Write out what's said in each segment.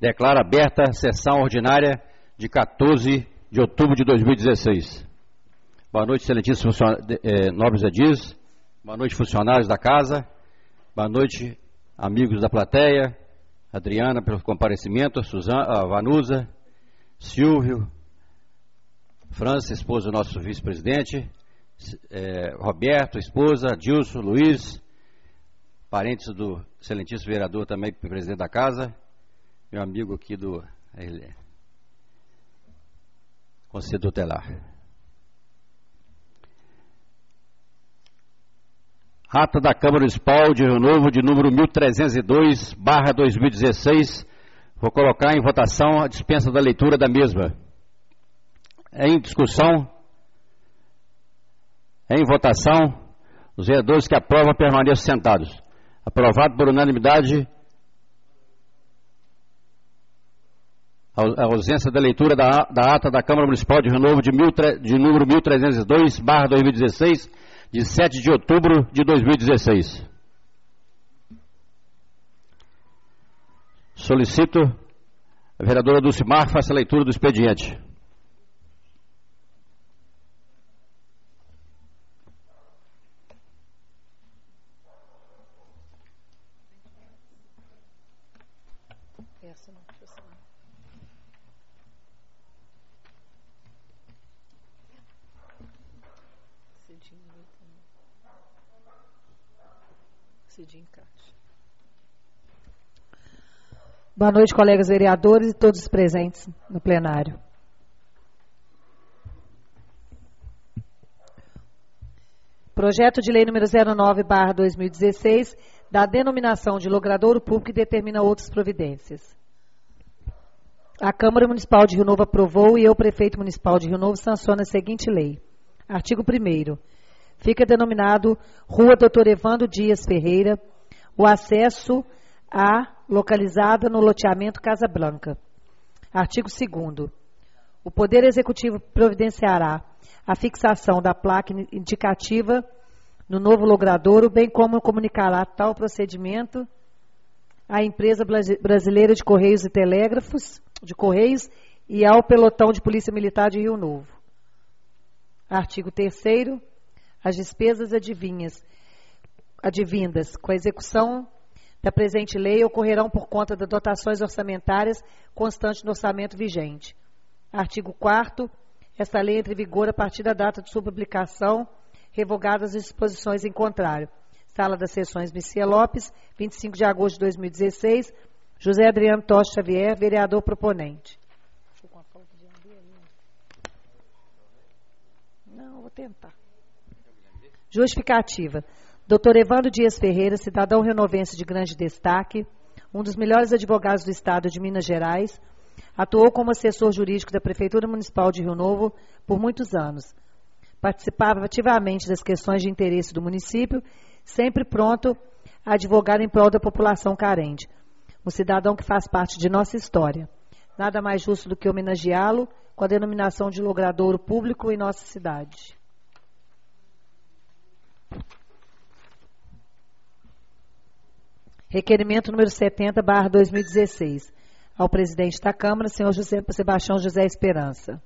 Declaro aberta a sessão ordinária de 14 de outubro de 2016. Boa noite, excelentíssimos nobres edis. Boa noite, funcionários da casa. Boa noite, amigos da plateia. Adriana, pelo comparecimento. Suzana, Vanusa, Silvio, França, esposa do nosso vice-presidente. Roberto, esposa, Dilson, Luiz, parentes do excelentíssimo vereador também, presidente da casa. Meu amigo aqui do Conselho Tutelar. Ata da Câmara Municipal de Rio Novo, de número 1302/2016. Vou colocar em votação a dispensa da leitura da mesma. Em discussão, em votação, os vereadores que aprovam permaneçam sentados. Aprovado por unanimidade a ausência da leitura da ata da Câmara Municipal de Rio Novo de número 1302/2016, de 7 de outubro de 2016. Solicito a vereadora Dulcimar faça a leitura do expediente. Boa noite, colegas vereadores e todos os presentes no plenário. Projeto de lei número 09/2016, da denominação de logradouro público e determina outras providências. A Câmara Municipal de Rio Novo aprovou e eu, prefeito municipal de Rio Novo, sanciono a seguinte lei. Artigo 1º. Fica denominado Rua Dr. Evandro Dias Ferreira, o acesso localizada no loteamento Casa Blanca. Artigo 2º. O Poder Executivo providenciará a fixação da placa indicativa no novo logradouro, bem como comunicará tal procedimento à Empresa Brasileira de Correios e Telégrafos, de Correios, e ao Pelotão de Polícia Militar de Rio Novo. Artigo 3º. As despesas advindas com a execução da presente lei ocorrerão por conta das dotações orçamentárias constantes no orçamento vigente. Artigo 4º. Esta lei entra em vigor a partir da data de sua publicação, revogadas as disposições em contrário. Sala das Sessões, Messias Lopes, 25 de agosto de 2016. José Adriano Tocha Xavier, vereador proponente. Não, vou tentar. Justificativa. Dr. Evandro Dias Ferreira, cidadão rionovense de grande destaque, um dos melhores advogados do Estado de Minas Gerais, atuou como assessor jurídico da Prefeitura Municipal de Rio Novo por muitos anos. Participava ativamente das questões de interesse do município, sempre pronto a advogar em prol da população carente. Um cidadão que faz parte de nossa história. Nada mais justo do que homenageá-lo com a denominação de logradouro público em nossa cidade. Requerimento número 70/2016. Ao presidente da Câmara, senhor Sebastião José Esperança.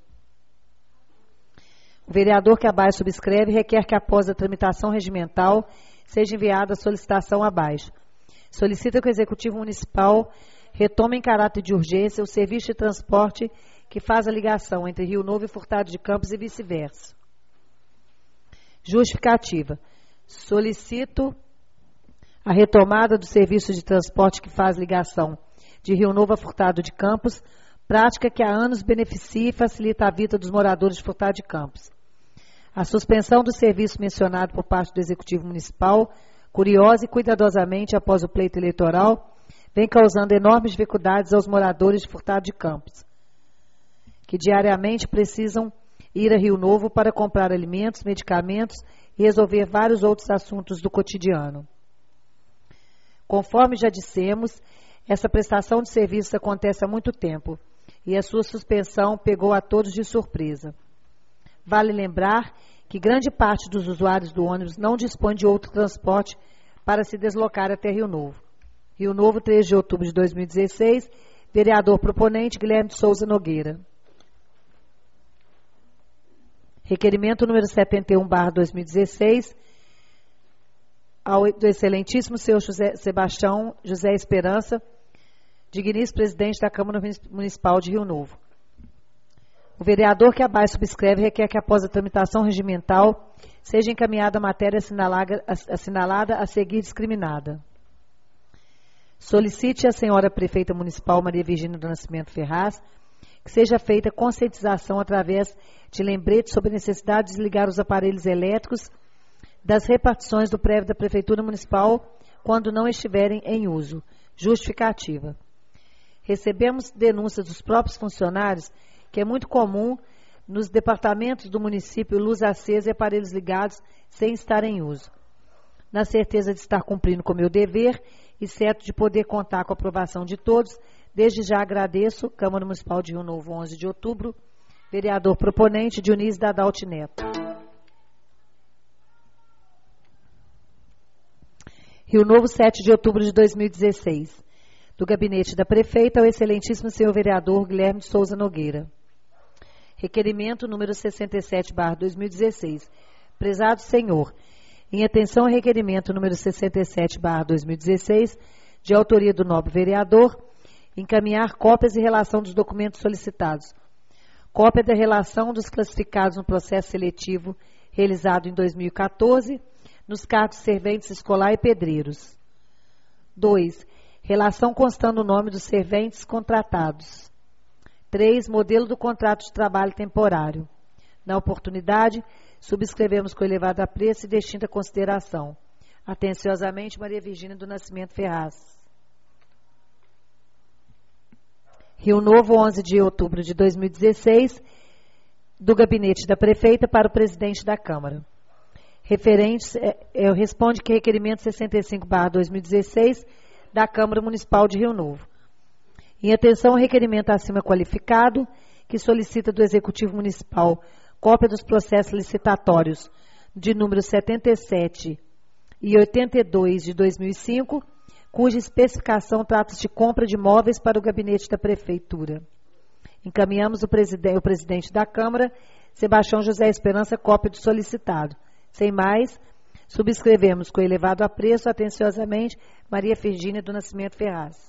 O vereador que abaixo subscreve requer que, após a tramitação regimental, seja enviada a solicitação abaixo. Solicita que o Executivo Municipal retome em caráter de urgência o serviço de transporte que faz a ligação entre Rio Novo e Furtado de Campos e vice-versa. Justificativa. Solicito a retomada do serviço de transporte que faz ligação de Rio Novo a Furtado de Campos, prática que há anos beneficia e facilita a vida dos moradores de Furtado de Campos. A suspensão do serviço mencionado por parte do Executivo Municipal, curiosa e cuidadosamente após o pleito eleitoral, vem causando enormes dificuldades aos moradores de Furtado de Campos, que diariamente precisam ir a Rio Novo para comprar alimentos, medicamentos e resolver vários outros assuntos do cotidiano. Conforme já dissemos, essa prestação de serviços acontece há muito tempo e a sua suspensão pegou a todos de surpresa. Vale lembrar que grande parte dos usuários do ônibus não dispõe de outro transporte para se deslocar até Rio Novo. Rio Novo, 3 de outubro de 2016, Vereador proponente, Guilherme de Souza Nogueira. Requerimento número 71/2016, do excelentíssimo senhor Sebastião José Esperança, digníssimo presidente da Câmara Municipal de Rio Novo. O vereador que abaixo subscreve requer que, após a tramitação regimental, seja encaminhada a matéria assinalada a seguir discriminada. Solicite à senhora prefeita municipal Maria Virgínia do Nascimento Ferraz que seja feita conscientização através de lembretes sobre a necessidade de desligar os aparelhos elétricos das repartições do prédio da Prefeitura Municipal quando não estiverem em uso. Justificativa. Recebemos denúncias dos próprios funcionários que é muito comum nos departamentos do município luz acesa e aparelhos ligados sem estar em uso. Na certeza de estar cumprindo com o meu dever e certo de poder contar com a aprovação de todos, desde já agradeço, Câmara Municipal de Rio Novo, 11 de outubro, vereador proponente Dionísio Dadalti Neto. Rio Novo, 7 de outubro de 2016. Do gabinete da prefeita, ao excelentíssimo senhor vereador Guilherme de Souza Nogueira. Requerimento número 67/2016. Prezado senhor, em atenção ao requerimento número 67/2016, de autoria do nobre vereador, encaminhar cópias em relação dos documentos solicitados. Cópia da relação dos classificados no processo seletivo realizado em 2014, nos cargos serventes escolar e pedreiros. 2. Relação constando o nome dos serventes contratados. 3. Modelo do contrato de trabalho temporário. Na oportunidade, subscrevemos com elevado apreço e distinta consideração. Atenciosamente, Maria Virgínia do Nascimento Ferraz. Rio Novo, 11 de outubro de 2016, do gabinete da prefeita para o presidente da Câmara. Responde que requerimento 65/2016 da Câmara Municipal de Rio Novo. Em atenção ao requerimento acima qualificado, que solicita do Executivo Municipal cópia dos processos licitatórios de número 77 e 82 de 2005, cuja especificação trata-se de compra de imóveis para o gabinete da Prefeitura. Encaminhamos o presidente da Câmara, Sebastião José Esperança, cópia do solicitado. Sem mais, subscrevemos com elevado apreço, atenciosamente, Maria Virgínia do Nascimento Ferraz.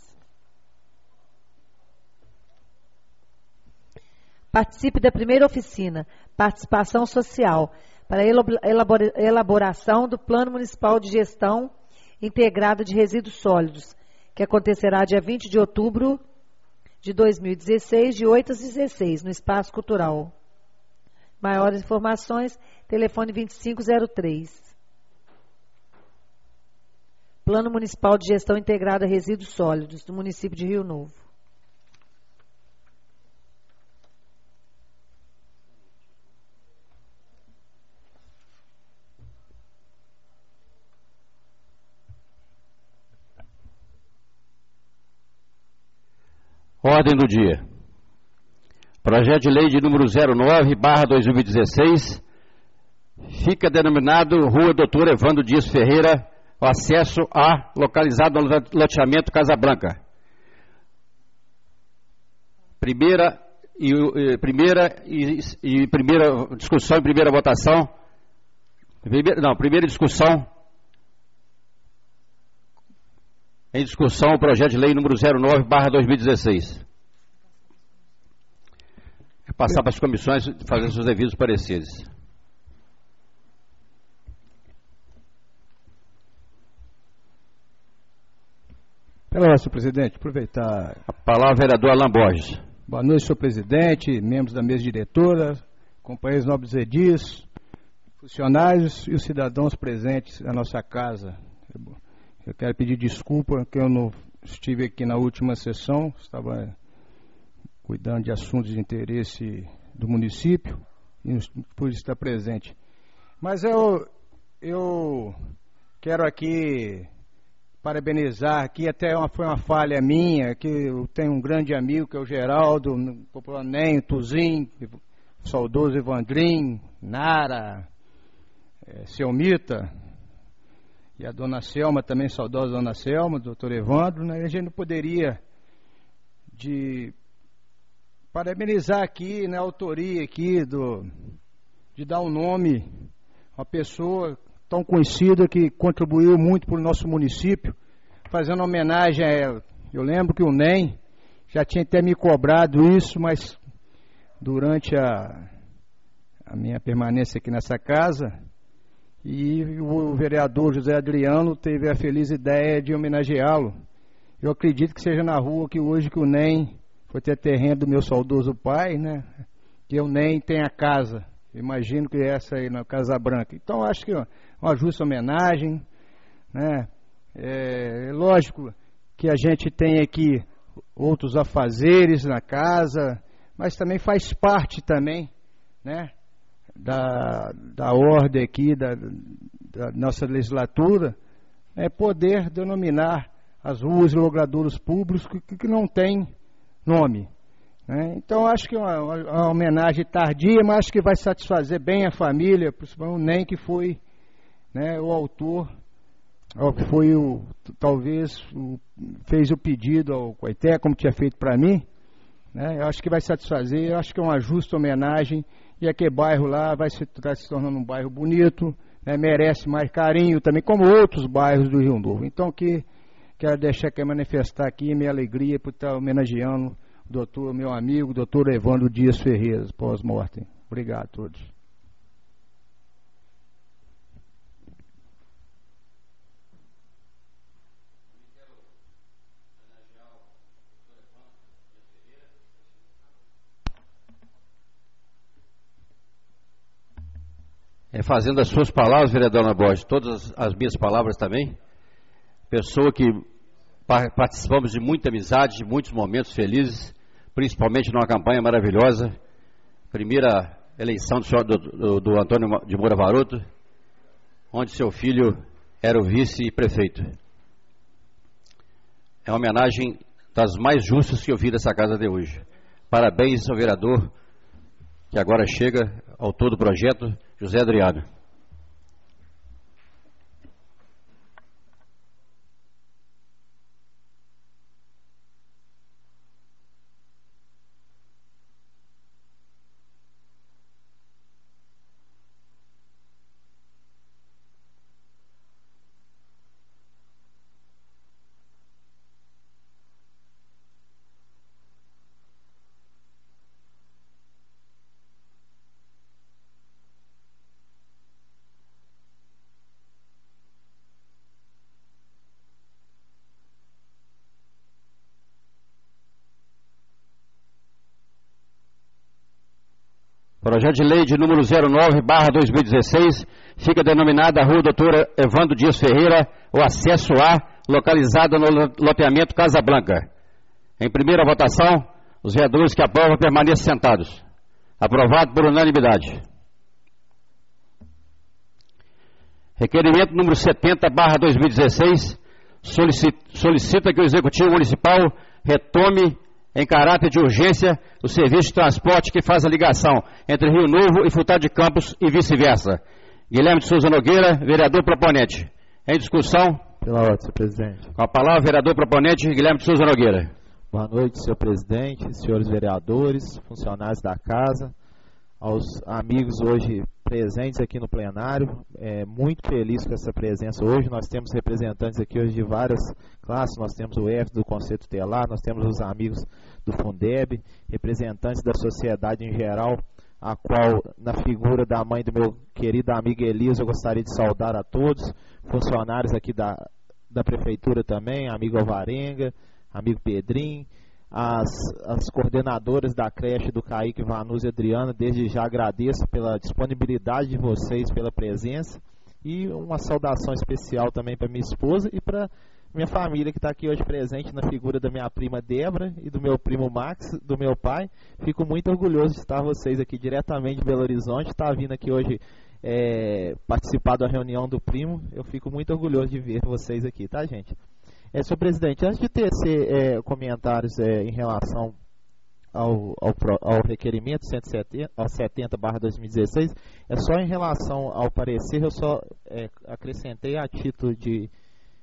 Participe da primeira oficina, Participação Social, para a elaboração do Plano Municipal de Gestão Integrada de Resíduos Sólidos, que acontecerá dia 20 de outubro de 2016, de 8 às 16, no Espaço Cultural. Maiores informações, telefone 2503. Plano Municipal de Gestão Integrada a Resíduos Sólidos, do município de Rio Novo. Ordem do dia. Projeto de lei de número 09/2016 fica denominado Rua Doutor Evandro Dias Ferreira, o acesso A, localizado no loteamento Casa Branca. Primeira discussão e primeira votação. Primeira discussão. Em discussão, o projeto de lei número 09/2016. É passar para as comissões fazer seus devidos pareceres. Pela senhor presidente, aproveitar. A palavra, vereador Alain Borges. Boa noite, senhor presidente, membros da mesa diretora, companheiros nobres edis, funcionários e os cidadãos presentes na nossa casa. Eu quero pedir desculpa que eu não estive aqui na última sessão, estava cuidando de assuntos de interesse do município e por estar presente. Mas eu quero aqui parabenizar, aqui até foi uma falha minha, que eu tenho um grande amigo que é o Geraldo, popular Nenho, Tuzim, saudoso Evandrim, Nara, Selmita, e a dona Selma, também saudosa dona Selma, doutor Evandro, né? A gente não poderia, de parabenizar aqui, na autoria aqui, de dar um nome a uma pessoa tão conhecida que contribuiu muito para o nosso município, fazendo homenagem a ela. Eu lembro que o NEM já tinha até me cobrado isso, mas durante a minha permanência aqui nessa casa, e o vereador José Adriano teve a feliz ideia de homenageá-lo. Eu acredito que seja na rua que hoje que o NEM foi ter terreno do meu saudoso pai, né? Que o NEM tem a casa. Imagino que essa aí na Casa Branca. Então acho que uma justa homenagem, né? É lógico que a gente tem aqui outros afazeres na casa, mas também faz parte também, né? Da ordem aqui da nossa legislatura, é poder denominar as ruas e logradouros públicos que não tem nome, né? Então acho que é uma homenagem tardia, mas acho que vai satisfazer bem a família, principalmente o NEM, que foi, né, o autor, que foi talvez fez o pedido ao Coité, como tinha feito para mim, né? Eu acho que vai satisfazer, eu acho que é uma justa homenagem, e aquele bairro lá vai se tornando um bairro bonito, né? Merece mais carinho também, como outros bairros do Rio Novo. Então quero manifestar aqui minha alegria por estar homenageando o meu amigo, doutor Evandro Dias Ferreira, pós-mortem. Obrigado a todos. Fazendo as suas palavras, vereadora Borges, todas as minhas palavras também, pessoa que participamos de muita amizade, de muitos momentos felizes, principalmente numa campanha maravilhosa, primeira eleição do Antônio de Moura Varoto, onde seu filho era o vice-prefeito. É uma homenagem das mais justas que eu vi dessa casa de hoje. Parabéns ao vereador, que agora chega, autor do projeto, José Adriano. Projeto de lei de número 09/2016, fica denominada a Rua Doutor Evandro Dias Ferreira, o acesso A, localizada no loteamento Casa Blanca. Em primeira votação, os vereadores que aprovam permaneçam sentados. Aprovado por unanimidade. Requerimento número 70/2016, solicita que o Executivo Municipal retome em caráter de urgência o serviço de transporte que faz a ligação entre Rio Novo e Furtado de Campos e vice-versa. Guilherme de Souza Nogueira, vereador proponente. Em discussão? Pela ordem, senhor presidente. Com a palavra, vereador proponente Guilherme de Souza Nogueira. Boa noite, senhor presidente, senhores vereadores, funcionários da casa, aos amigos hoje presentes aqui no plenário. Muito feliz com essa presença hoje. Nós temos representantes aqui hoje de várias classes. Nós temos o EF do Conselho Tutelar, nós temos os amigos do Fundeb, representantes da sociedade em geral, a qual, na figura da mãe do meu querido amigo Elisa, eu gostaria de saudar a todos, funcionários aqui da Prefeitura também, amigo Alvarenga, amigo Pedrinho, as coordenadoras da creche do Kaique, Vanusa e Adriana. Desde já agradeço pela disponibilidade de vocês, pela presença, e uma saudação especial também para minha esposa e para minha família que está aqui hoje presente na figura da minha prima Débora e do meu primo Max, do meu pai. Fico muito orgulhoso de estar vocês aqui diretamente de Belo Horizonte, estar vindo aqui hoje participar da reunião do primo. Eu fico muito orgulhoso de ver vocês aqui, tá, gente? Senhor presidente, antes de tecer comentários em relação ao requerimento 70/2016, só em relação ao parecer, eu só acrescentei a título de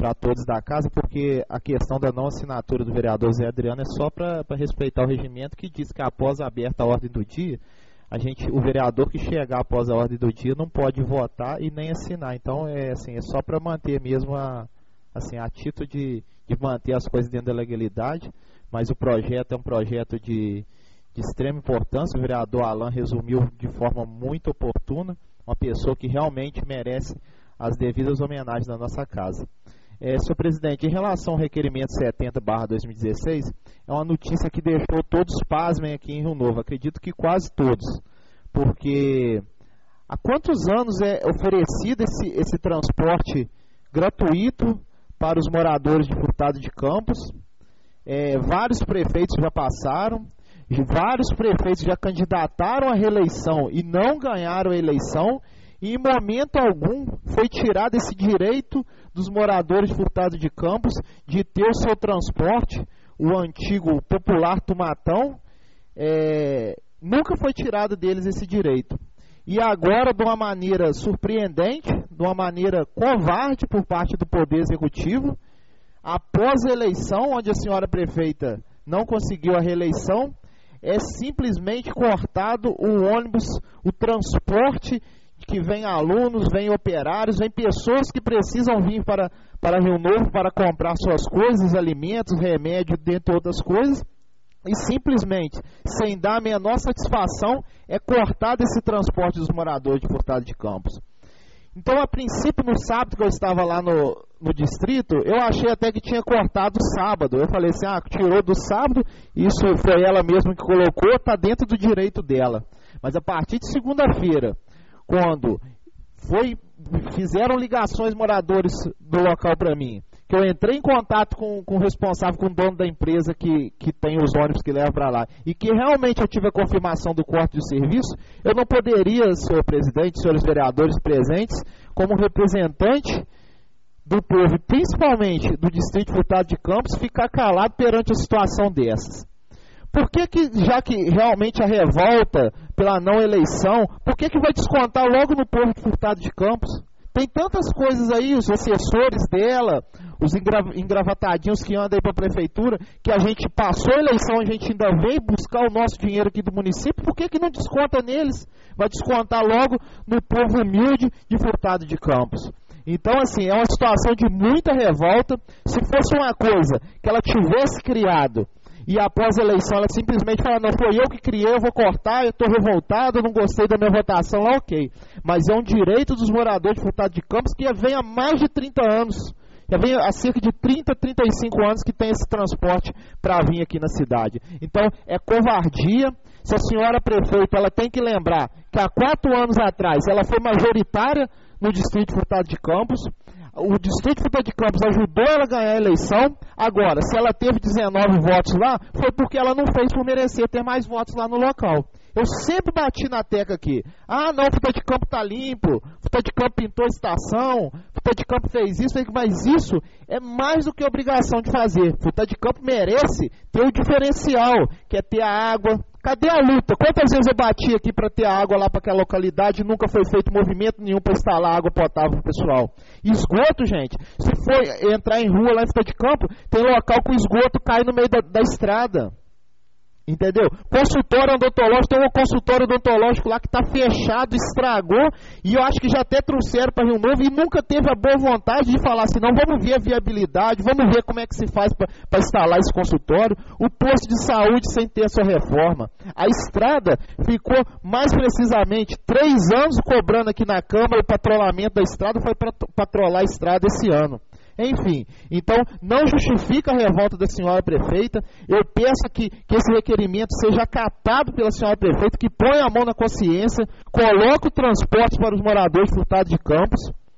para todos da casa, porque a questão da não assinatura do vereador Zé Adriano é só para respeitar o regimento, que diz que após aberta a ordem do dia, o vereador que chegar após a ordem do dia não pode votar e nem assinar. Então é só para manter mesmo a título de manter as coisas dentro da legalidade, mas o projeto é um projeto de extrema importância. O vereador Alan resumiu de forma muito oportuna, uma pessoa que realmente merece as devidas homenagens na nossa casa. Senhor presidente, em relação ao requerimento 70/2016, é uma notícia que deixou todos pasmem aqui em Rio Novo, acredito que quase todos, porque há quantos anos é oferecido esse transporte gratuito para os moradores de Furtado de Campos? Vários prefeitos já passaram, vários prefeitos já candidataram à reeleição e não ganharam a eleição, e em momento algum foi tirado esse direito dos moradores de Furtado de Campos de ter o seu transporte, o antigo popular Tumatão, nunca foi tirado deles esse direito. E agora, de uma maneira surpreendente, de uma maneira covarde por parte do Poder Executivo, após a eleição, onde a senhora prefeita não conseguiu a reeleição, é simplesmente cortado o ônibus, o transporte que vem alunos, vem operários, vem pessoas que precisam vir para Rio Novo para comprar suas coisas, alimentos, remédios, dentre outras coisas, e simplesmente, sem dar a menor satisfação, é cortado esse transporte dos moradores de Furtado de Campos. Então, a princípio, no sábado que eu estava lá no distrito, eu achei até que tinha cortado o sábado. Eu falei assim, tirou do sábado, isso foi ela mesma que colocou, está dentro do direito dela. Mas a partir de segunda-feira, quando fizeram ligações moradores do local para mim, que eu entrei em contato com o responsável, com o dono da empresa que tem os ônibus que levam para lá, e que realmente eu tive a confirmação do corte de serviço, eu não poderia, senhor presidente, senhores vereadores presentes, como representante do povo, principalmente do distrito de Furtado de Campos, ficar calado perante a situação dessas. Por que, já que realmente a revolta pela não eleição, por que vai descontar logo no povo de Furtado de Campos? Tem tantas coisas aí, os assessores dela, os engravatadinhos que andam aí para a prefeitura, que a gente passou a eleição, a gente ainda veio buscar o nosso dinheiro aqui do município, por que não desconta neles? Vai descontar logo no povo humilde de Furtado de Campos. Então, é uma situação de muita revolta. Se fosse uma coisa que ela tivesse criado, e após a eleição ela simplesmente fala, não, foi eu que criei, eu vou cortar, eu estou revoltado, eu não gostei da minha votação lá, ok. Mas é um direito dos moradores de Furtado de Campos que vem há mais de 30 anos, já vem há cerca de 30, 35 anos que tem esse transporte para vir aqui na cidade. Então, é covardia. Se a senhora prefeita, ela tem que lembrar que há 4 anos atrás ela foi majoritária no distrito de Furtado de Campos. O distrito de Furtado de Campos ajudou ela a ganhar a eleição. Agora, se ela teve 19 votos lá, foi porque ela não fez por merecer ter mais votos lá no local. Eu sempre bati na tecla aqui. Não, Furtado de Campos está limpo, Furtado de Campos pintou a estação, Furtado de Campos fez isso, mas isso é mais do que obrigação de fazer. Furtado de Campos merece ter o diferencial, que é ter a água. Cadê a luta? Quantas vezes eu bati aqui para ter água lá para aquela localidade e nunca foi feito movimento nenhum para instalar água potável para o pessoal? Esgoto, gente, se for entrar em rua lá em Furtado de Campos, tem local que o esgoto cai no meio da estrada. Entendeu? Consultório odontológico, tem um consultório odontológico lá que está fechado, estragou, e eu acho que já até trouxeram para Rio Novo e nunca teve a boa vontade de falar assim, não, vamos ver a viabilidade, vamos ver como é que se faz para instalar esse consultório. O posto de saúde sem ter a sua reforma. A estrada ficou, mais precisamente, 3 anos cobrando aqui na Câmara o patrulhamento da estrada, foi para patrolar a estrada esse ano. Enfim, então não justifica a revolta da senhora prefeita. Eu peço que esse requerimento seja acatado pela senhora prefeita, que ponha a mão na consciência, coloque o transporte para os moradores de Furtado de Campos,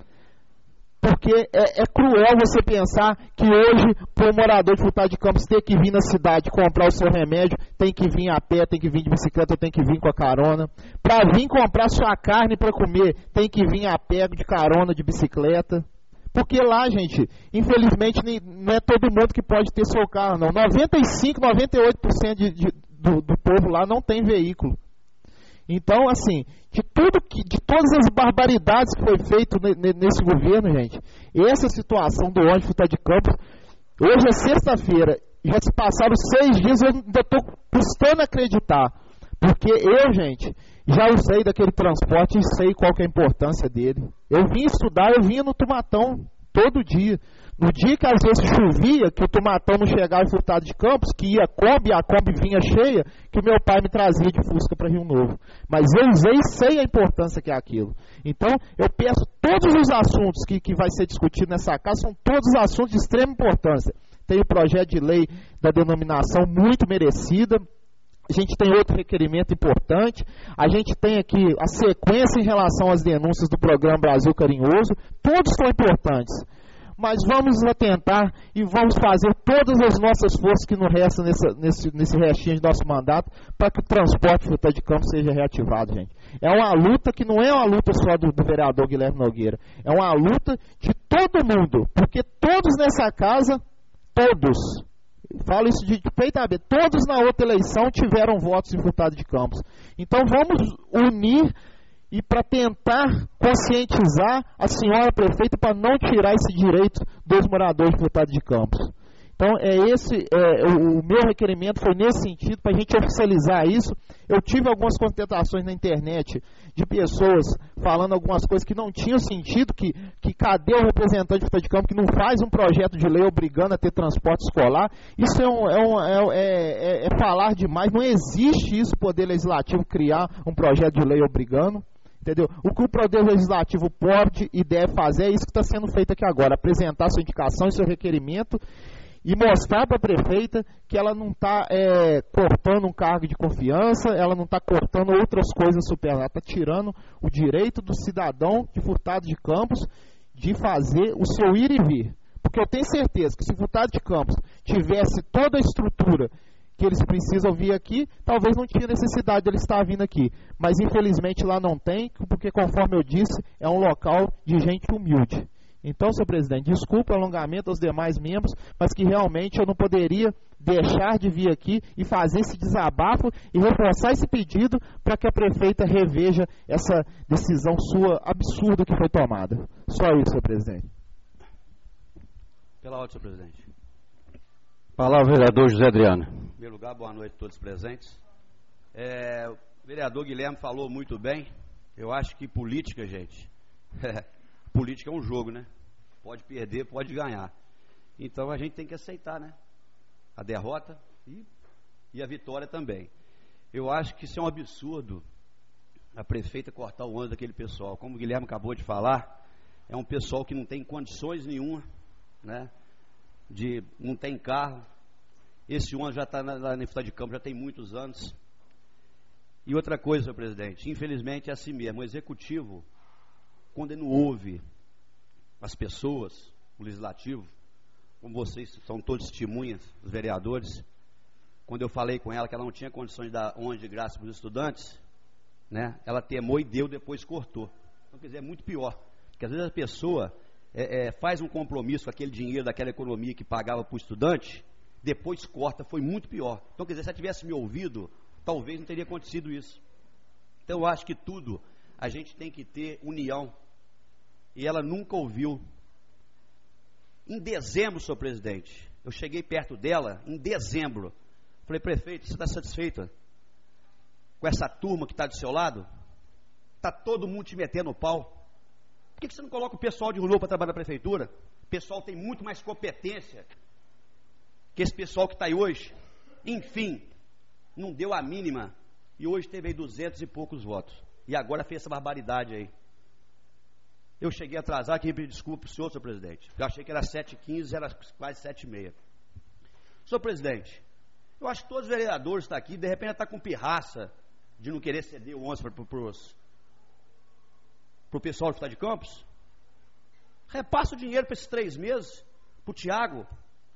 porque é cruel você pensar que hoje, para o morador de Furtado de Campos ter que vir na cidade comprar o seu remédio, tem que vir a pé, tem que vir de bicicleta, tem que vir com a carona. Para vir comprar sua carne para comer, tem que vir a pé, de carona, de bicicleta. Porque lá, gente, infelizmente não é todo mundo que pode ter seu carro, não. 95, 98% do povo lá não tem veículo. Então, assim, de todas as barbaridades que foi feito nesse governo, gente, essa situação do ônibus Fruta de Campos, hoje é sexta-feira, já se passaram 6 dias, eu ainda estou custando acreditar, porque eu, gente, já usei daquele transporte e sei qual que é a importância dele. Eu vim estudar, eu vinha no Tomatão todo dia. No dia que às vezes chovia, que o Tomatão não chegava em Furtado de Campos, que ia a Kombi vinha cheia, que meu pai me trazia de Fusca para Rio Novo. Mas eu usei e sei a importância que é aquilo. Então, eu peço todos os assuntos que vai ser discutido nessa casa, são todos assuntos de extrema importância. Tem o projeto de lei da denominação muito merecida. A gente tem outro requerimento importante. A gente tem aqui a sequência em relação às denúncias do programa Brasil Carinhoso. Todos são importantes. Mas vamos atentar e vamos fazer todas as nossas forças que nos restam nesse restinho de nosso mandato para que o transporte Fruta de Campos seja reativado, gente. É uma luta que não é uma luta só do vereador Guilherme Nogueira. É uma luta de todo mundo, porque todos nessa casa, todos, falo isso de peito aberto, todos na outra eleição tiveram votos em Furtado de Campos. Então vamos unir e para tentar conscientizar a senhora prefeita para não tirar esse direito dos moradores de Furtado de Campos. Então, o meu requerimento foi nesse sentido, para a gente oficializar isso. Eu tive algumas contestações na internet de pessoas falando algumas coisas que não tinham sentido, que cadê o representante de Furtado de Campos que não faz um projeto de lei obrigando a ter transporte escolar. Isso é falar demais. Não existe isso, o Poder Legislativo criar um projeto de lei obrigando. Entendeu? O que o Poder Legislativo pode e deve fazer é isso que está sendo feito aqui agora, apresentar sua indicação e seu requerimento e mostrar para a prefeita que ela não está cortando um cargo de confiança, ela não está cortando outras coisas super, ela está tirando o direito do cidadão de Furtado de Campos de fazer o seu ir e vir. Porque eu tenho certeza que se Furtado de Campos tivesse toda a estrutura que eles precisam vir aqui, talvez não tinha necessidade de ele estar vindo aqui. Mas infelizmente lá não tem, porque conforme eu disse, é um local de gente humilde. Então, senhor presidente, desculpe o alongamento aos demais membros, mas que realmente eu não poderia deixar de vir aqui e fazer esse desabafo e reforçar esse pedido para que a prefeita reveja essa decisão sua absurda que foi tomada. Só isso, senhor presidente. Pela ordem, senhor presidente. Palavra, vereador José Adriano. Em primeiro lugar, boa noite a todos presentes. O vereador Guilherme falou muito bem. Eu acho que política, gente, política é um jogo, né? Pode perder, pode ganhar. Então a gente tem que aceitar, né? A derrota e a vitória também. Eu acho que isso é um absurdo, a prefeita cortar o ônibus daquele pessoal. Como o Guilherme acabou de falar, é um pessoal que não tem condições nenhuma, né? Não tem carro. Esse ônibus já está lá na Furtado de Campos, já tem muitos anos. E outra coisa, senhor presidente, infelizmente é assim mesmo. O executivo, quando ele não ouve as pessoas, o legislativo, como vocês são todos testemunhas, os vereadores, quando eu falei com ela que ela não tinha condições de dar ônibus de graça para os estudantes, né, ela temou e deu, depois cortou. Então, quer dizer, é muito pior, porque às vezes a pessoa faz um compromisso com aquele dinheiro daquela economia que pagava para o estudante, depois corta, foi muito pior. Então, quer dizer, se ela tivesse me ouvido, talvez não teria acontecido isso. Então, eu acho que tudo, a gente tem que ter união, e ela nunca ouviu. Em dezembro, senhor presidente, eu cheguei perto dela, em dezembro, falei, prefeito, você está satisfeita com essa turma que está do seu lado? Está todo mundo te metendo o pau. Por que você não coloca o pessoal de Rio Novo para trabalhar na prefeitura? O pessoal tem muito mais competência que esse pessoal que está aí hoje. Enfim, não deu a mínima. E hoje teve aí 200 e poucos votos. E agora fez essa barbaridade aí. Eu cheguei atrasado, queria pedir desculpa para o senhor presidente. Eu achei que era 7h15, era quase 7h30. Senhor presidente, eu acho que todos os vereadores estão aqui, de repente está com pirraça de não querer ceder o ônibus para o pessoal de Furtado de Campos. Repassa o dinheiro para esses 3 meses, para o Tiago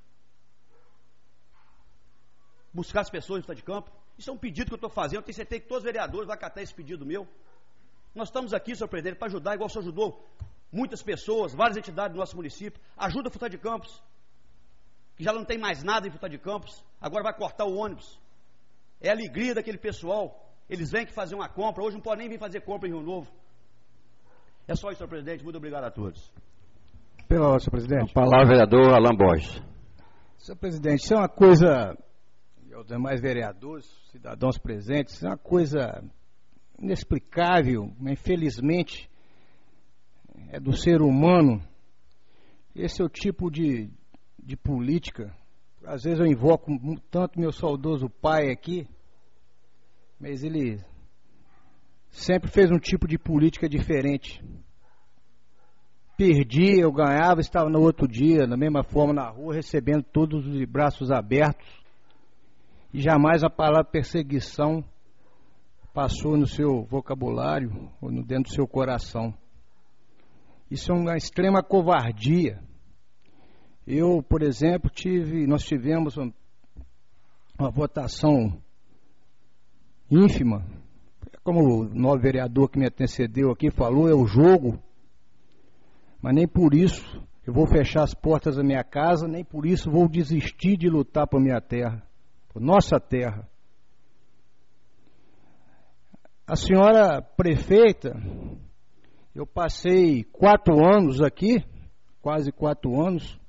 buscar as pessoas de Furtado de Campos. Isso é um pedido que eu estou fazendo, eu tenho certeza que todos os vereadores vão acatar esse pedido meu. Nós estamos aqui, senhor presidente, para ajudar, igual o senhor ajudou muitas pessoas, várias entidades do nosso município. Ajuda a Furtado de Campos, que já não tem mais nada em Furtado de Campos, agora vai cortar o ônibus. É a alegria daquele pessoal. Eles vêm aqui fazer uma compra, hoje não podem nem vir fazer compra em Rio Novo. É só isso, senhor presidente. Muito obrigado a todos. Pela ordem, senhor presidente. A palavra, vereador Alain Borges. Senhor presidente, isso é uma coisa, e aos demais vereadores, cidadãos presentes, isso é uma coisa inexplicável, infelizmente, é do ser humano. Esse é o tipo de política. Às vezes eu invoco tanto meu saudoso pai aqui, mas ele sempre fez um tipo de política diferente. Perdi, eu ganhava, estava no outro dia, da mesma forma na rua, recebendo todos de braços abertos. E jamais a palavra perseguição passou no seu vocabulário ou dentro do seu coração. Isso é uma extrema covardia. Eu, por exemplo, nós tivemos uma votação ínfima. Como o novo vereador que me antecedeu aqui falou, é o jogo. Mas nem por isso eu vou fechar as portas da minha casa, nem por isso vou desistir de lutar por minha terra, por nossa terra. A senhora prefeita, eu passei 4 anos aqui, quase 4 anos,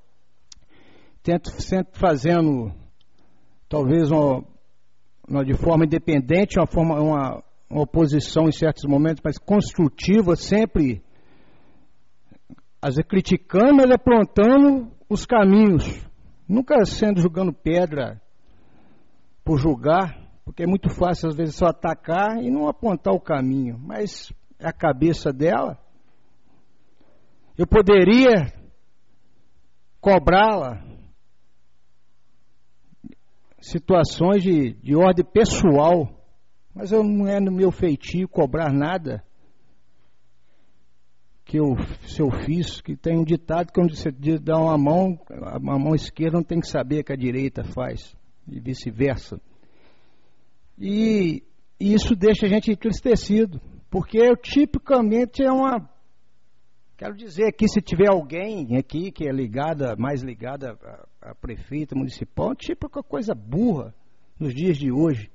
sempre fazendo, talvez de forma independente, uma oposição em certos momentos, mas construtiva, sempre às vezes criticando, mas apontando os caminhos, nunca sendo jogando pedra por julgar, porque é muito fácil às vezes só atacar e não apontar o caminho, mas é a cabeça dela. Eu poderia cobrá-la situações de ordem pessoal, mas não é no meu feitio cobrar nada se eu fiz, que tem um ditado que quando você dá a mão esquerda não tem que saber que a direita faz, e vice-versa. E isso deixa a gente entristecido, porque tipicamente quero dizer aqui, se tiver alguém aqui que é mais ligada à prefeita municipal, típica coisa burra nos dias de hoje.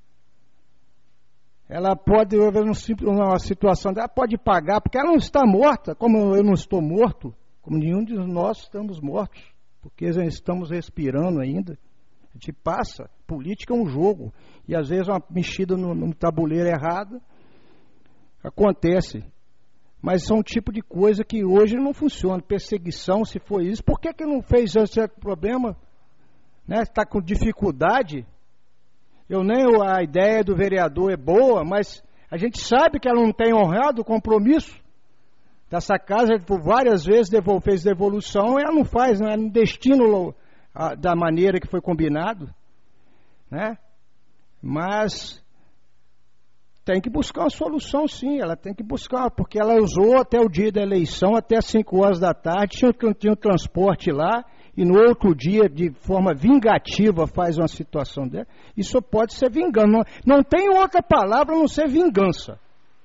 Ela pode, numa situação dela, pode pagar, porque ela não está morta, como eu não estou morto, como nenhum de nós estamos mortos, porque já estamos respirando ainda. A gente passa, política é um jogo, e às vezes uma mexida no tabuleiro errado acontece. Mas são um tipo de coisa que hoje não funciona. Perseguição, se for isso, por que não fez esse problema? Está com dificuldade. A ideia do vereador é boa, mas a gente sabe que ela não tem honrado o compromisso dessa casa, por várias vezes fez devolução, e ela não faz, ela não destina da maneira que foi combinado, né? Mas tem que buscar uma solução, sim, ela tem que buscar, porque ela usou até o dia da eleição, até as 5 horas da tarde, tinha um transporte lá, e no outro dia, de forma vingativa, faz uma situação dessa. Isso pode ser vingança. Não tem outra palavra a não ser vingança.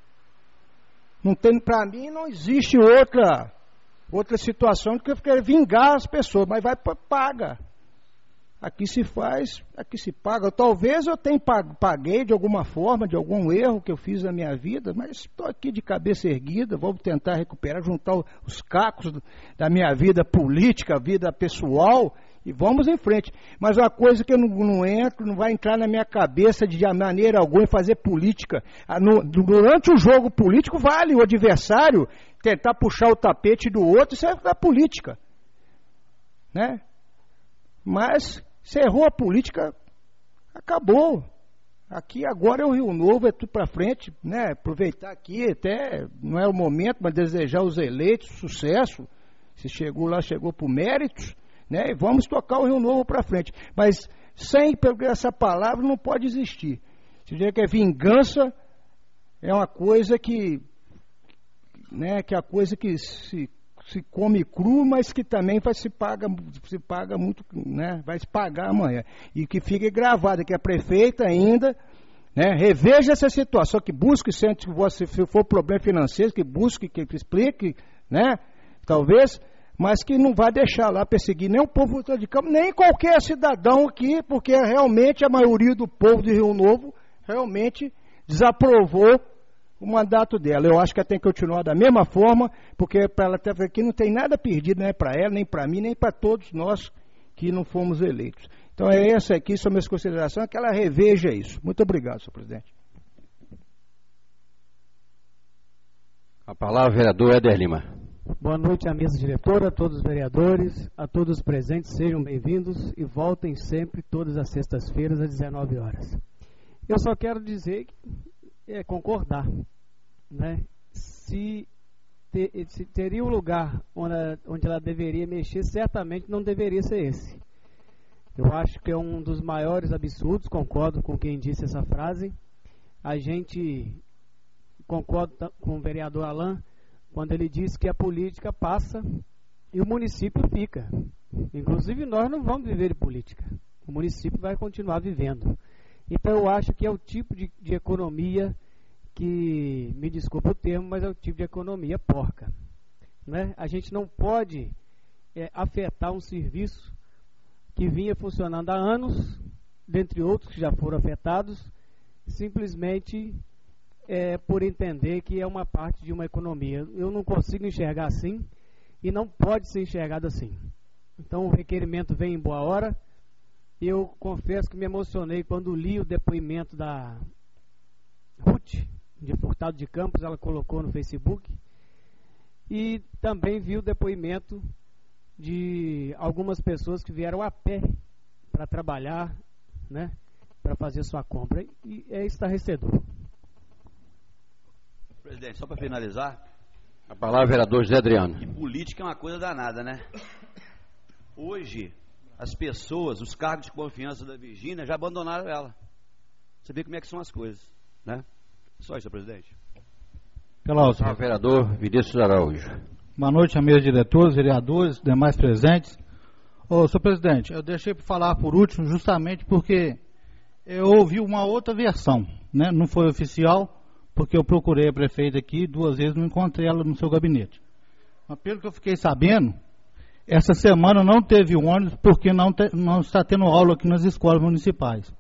Para mim, não existe outra situação do que querer vingar as pessoas, mas paga. Aqui se faz, aqui se paga. Talvez eu paguei de alguma forma, de algum erro que eu fiz na minha vida, mas estou aqui de cabeça erguida, vou tentar recuperar, juntar os cacos da minha vida política, vida pessoal, e vamos em frente. Mas uma coisa que eu não vai entrar na minha cabeça de maneira alguma fazer política. Durante o jogo político, vale o adversário tentar puxar o tapete do outro, isso é da política, né? Mas se errou a política, acabou. Aqui agora é o Rio Novo, é tudo para frente, né? Aproveitar aqui, até não é o momento, mas desejar aos eleitos sucesso. Se chegou lá, chegou por méritos, né? E vamos tocar o Rio Novo para frente. Mas sem essa palavra não pode existir. Se dizer que é vingança, é uma coisa que é a coisa que se come cru, mas que também se paga muito, né? Vai se pagar amanhã. E que fique gravado, que a prefeita ainda, né, reveja essa situação, que busque, se for problema financeiro, que busque, que explique, né? Talvez, mas que não vai deixar lá perseguir nem o povo de Campo, nem qualquer cidadão aqui, porque realmente a maioria do povo de Rio Novo realmente desaprovou o mandato dela. Eu acho que ela tem que continuar da mesma forma, porque para ela estar aqui não tem nada perdido, nem para ela, nem para mim, nem para todos nós que não fomos eleitos. Então é essa aqui, são minhas considerações, que ela reveja isso. Muito obrigado, senhor presidente. A palavra, vereador Éder Lima. Boa noite à mesa diretora, a todos os vereadores, a todos os presentes, sejam bem-vindos e voltem sempre todas as sextas-feiras às 19 horas. Eu só quero dizer, concordar, né? Se teria um lugar onde ela deveria mexer, certamente não deveria ser esse. Eu acho que é um dos maiores absurdos, concordo com quem disse essa frase. A gente concorda com o vereador Alain, quando ele diz que a política passa e o município fica. Inclusive nós não vamos viver de política. O município vai continuar vivendo. Então eu acho que é o tipo de economia que, me desculpa o termo, mas é o tipo de economia porca. Né? A gente não pode afetar um serviço que vinha funcionando há anos, dentre outros que já foram afetados, simplesmente por entender que é uma parte de uma economia. Eu não consigo enxergar assim e não pode ser enxergado assim. Então o requerimento vem em boa hora. Eu confesso que me emocionei quando li o depoimento da Ruth, de Furtado de Campos, ela colocou no Facebook, e também vi o depoimento de algumas pessoas que vieram a pé para trabalhar, né, para fazer sua compra, e é estarrecedor. Presidente, só para finalizar. A palavra, vereador José Adriano. E política é uma coisa danada, né? Hoje, as pessoas, os cargos de confiança da Virgínia já abandonaram ela. Você vê como é que são as coisas, né? Só isso, senhor presidente. Palavra, vereador Vinícius Araújo. Boa noite a mesa diretores, vereadores, demais presentes. Senhor presidente, eu deixei para falar por último justamente porque eu ouvi uma outra versão, né? Não foi oficial, porque eu procurei a prefeita aqui 2 vezes, não encontrei ela no seu gabinete. Mas pelo que eu fiquei sabendo, essa semana não teve ônibus porque não está tendo aula aqui nas escolas municipais.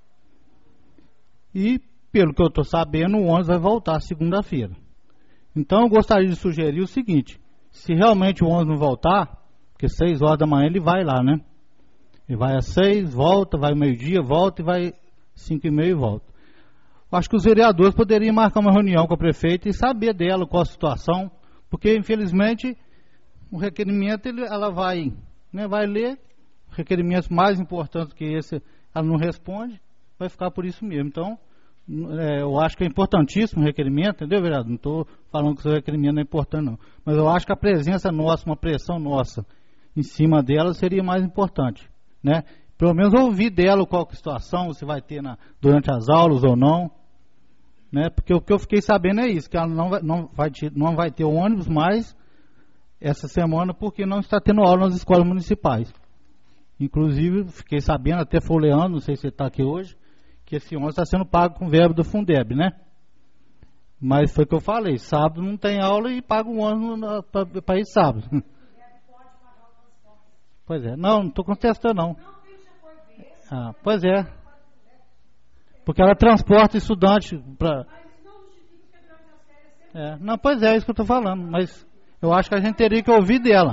E, pelo que eu estou sabendo, o ônibus vai voltar segunda-feira. Então eu gostaria de sugerir o seguinte: se realmente o ônibus não voltar, porque 6 horas da manhã ele vai lá, né? Ele vai às 6, volta, vai meio-dia, volta e vai 5h30 e volta. Acho que os vereadores poderiam marcar uma reunião com a prefeita e saber dela qual a situação, porque infelizmente o requerimento ela vai ler, requerimentos mais importantes que esse ela não responde, vai ficar por isso mesmo. Então, eu acho que é importantíssimo o requerimento, entendeu, vereador? Não estou falando que o seu requerimento não é importante, não. Mas eu acho que a presença nossa, uma pressão nossa em cima dela seria mais importante, né? Pelo menos ouvir dela qual que é a situação, se vai ter durante as aulas ou não, né? Porque o que eu fiquei sabendo é isso, que ela não vai ter ônibus mais essa semana porque não está tendo aula nas escolas municipais. Inclusive, fiquei sabendo, até folheando, não sei se você está aqui hoje, que esse ônibus está sendo pago com verba do Fundeb, né? Mas foi o que eu falei, sábado não tem aula e paga um ônibus para ir sábado. Pois é, não estou contestando não. Pois é. Porque ela transporta estudante para... não, pois é isso que eu estou falando, mas eu acho que a gente teria que ouvir dela.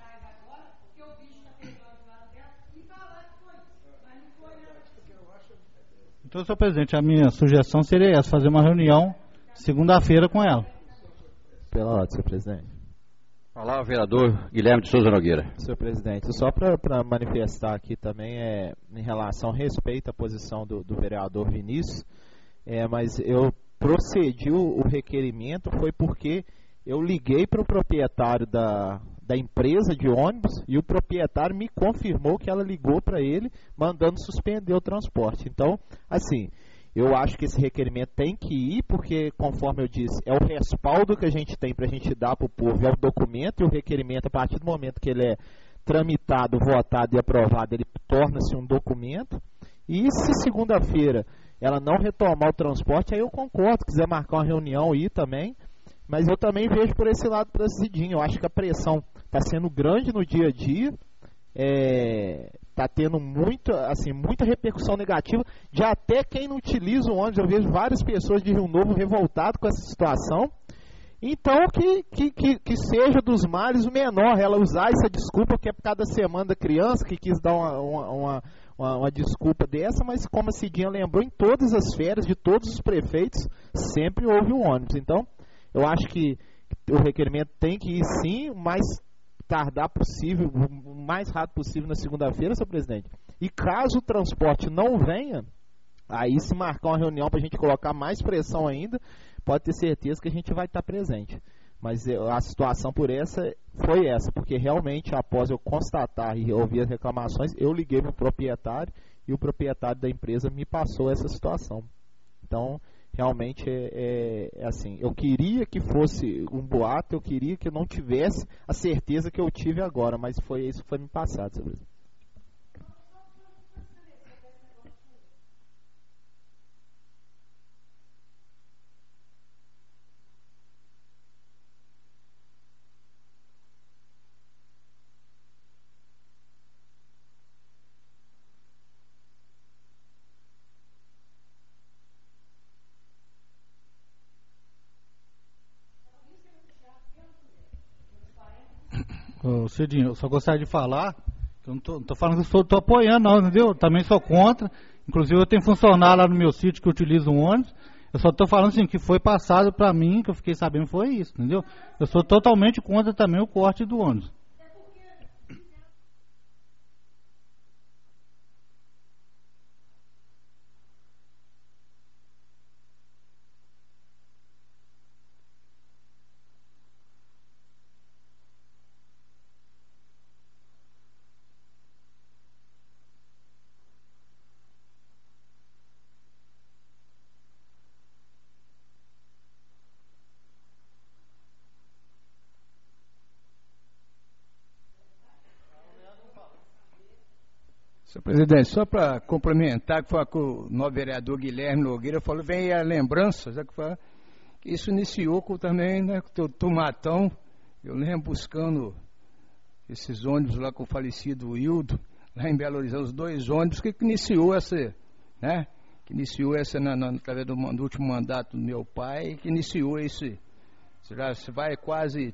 Então, senhor presidente, a minha sugestão seria essa, fazer uma reunião segunda-feira com ela. Pela ordem, senhor presidente. Palavra, vereador Guilherme de Souza Nogueira. Senhor presidente, só para manifestar aqui também em relação ao respeito à posição do vereador Vinícius, mas eu procedi o requerimento foi porque eu liguei para o proprietário da empresa de ônibus e o proprietário me confirmou que ela ligou para ele mandando suspender o transporte. Então, assim, eu acho que esse requerimento tem que ir, porque, conforme eu disse, é o respaldo que a gente tem para a gente dar para o povo, é o documento, e o requerimento, a partir do momento que ele é tramitado, votado e aprovado, ele torna-se um documento. E se segunda-feira ela não retomar o transporte, aí eu concordo, quiser marcar uma reunião aí também, mas eu também vejo por esse lado, presidinho. Eu acho que a pressão está sendo grande no dia a dia, está tendo muita repercussão negativa de até quem não utiliza o ônibus. Eu vejo várias pessoas de Rio Novo revoltadas com essa situação. Então, que seja dos males o menor, ela usar essa desculpa que é por causa da semana da criança, que quis dar uma desculpa dessa, mas como a Cidinha lembrou, em todas as férias de todos os prefeitos, sempre houve um ônibus. Então, eu acho que o requerimento tem que ir sim, o mais tardar possível, o mais rápido possível na segunda-feira, senhor presidente. E caso o transporte não venha, aí se marcar uma reunião para a gente colocar mais pressão ainda, pode ter certeza que a gente vai estar presente. Mas a situação foi essa, porque realmente após eu constatar e ouvir as reclamações, eu liguei para o proprietário e o proprietário da empresa me passou essa situação. Então, realmente assim, eu queria que fosse um boato, eu queria que eu não tivesse a certeza que eu tive agora, mas foi isso que foi me passado, senhor presidente. Cidinho, eu só gostaria de falar, que eu não tô falando que eu estou apoiando não, entendeu? Também sou contra, inclusive eu tenho funcionário lá no meu sítio que utiliza um ônibus, eu só estou falando assim, que foi passado para mim, que eu fiquei sabendo foi isso, entendeu? Eu sou totalmente contra também o corte do ônibus. Senhor presidente, só para complementar, que foi com o novo vereador Guilherme Nogueira falou, vem a lembrança, que isso iniciou também, né, com o Tomatão, eu lembro buscando esses ônibus lá com o falecido Wildo, lá em Belo Horizonte, os 2 ônibus que iniciou essa, né, através do último mandato do meu pai, que iniciou esse, já se vai quase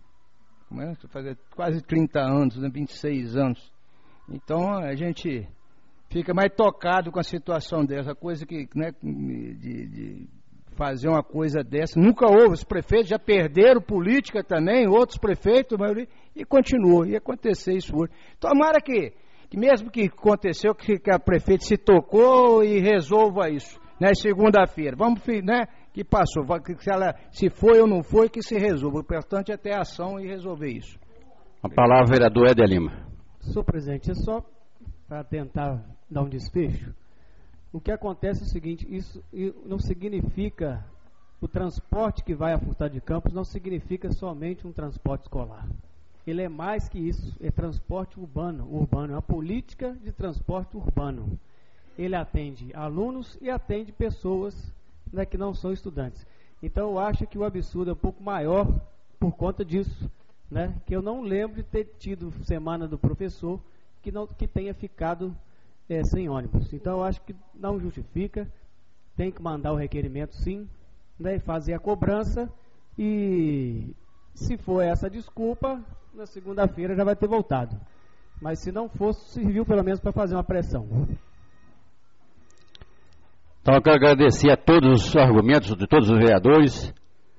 30 anos, né, 26 anos. Então a gente fica mais tocado com a situação dessa, coisa que, né, de fazer uma coisa dessa. Nunca houve, os prefeitos já perderam política também, outros prefeitos, e continuou, ia acontecer isso hoje. Tomara que mesmo que aconteceu, que a prefeita se tocou e resolva isso, né, segunda-feira. Vamos, né, que passou, se foi ou não foi, que se resolva. O importante é ter ação e resolver isso. A palavra, vereador Éder Lima. Senhor presidente, é só para tentar dar um desfecho. O que acontece é o seguinte, isso não significa, o transporte que vai a Furtado de Campos não significa somente um transporte escolar. Ele é mais que isso, é transporte urbano, é uma política de transporte urbano. Ele atende alunos e atende pessoas, né, que não são estudantes. Então eu acho que o absurdo é um pouco maior por conta disso. Né, que eu não lembro de ter tido semana do professor que tenha ficado sem ônibus. Então eu acho que não justifica, tem que mandar o requerimento sim, né, fazer a cobrança e se for essa desculpa, na segunda-feira já vai ter voltado. Mas se não fosse, serviu pelo menos para fazer uma pressão. Então eu quero agradecer a todos os argumentos de todos os vereadores.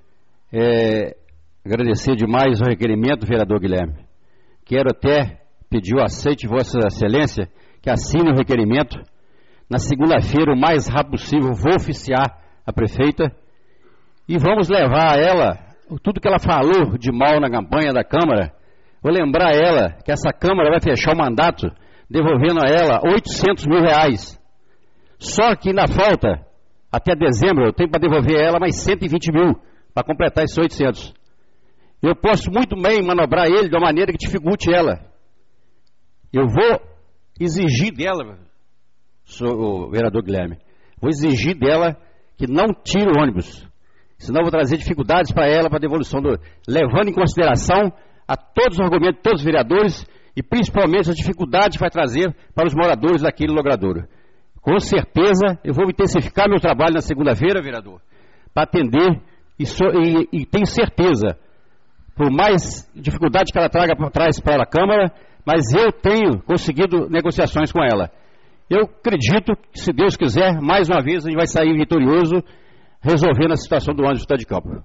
Agradecer demais o requerimento, vereador Guilherme. Quero até pedir o aceite de Vossa Excelência, que assine o requerimento. Na segunda-feira, o mais rápido possível, vou oficiar a prefeita e vamos levar a ela, tudo que ela falou de mal na campanha da Câmara, vou lembrar a ela que essa Câmara vai fechar o mandato, devolvendo a ela R$800 mil. Só que ainda falta, até dezembro, eu tenho para devolver a ela mais 120 mil, para completar esses 800. Eu posso muito bem manobrar ele de uma maneira que dificulte ela. Eu vou exigir dela, o vereador Guilherme, vou exigir dela que não tire o ônibus. Senão eu vou trazer dificuldades para ela, para a devolução, levando em consideração a todos os argumentos de todos os vereadores e principalmente as dificuldades que vai trazer para os moradores daquele logradouro. Com certeza eu vou intensificar meu trabalho na segunda-feira, vereador, para atender e tenho certeza, por mais dificuldade que ela traz para a Câmara, mas eu tenho conseguido negociações com ela. Eu acredito que, se Deus quiser, mais uma vez a gente vai sair vitorioso resolvendo a situação do ônibus de campo.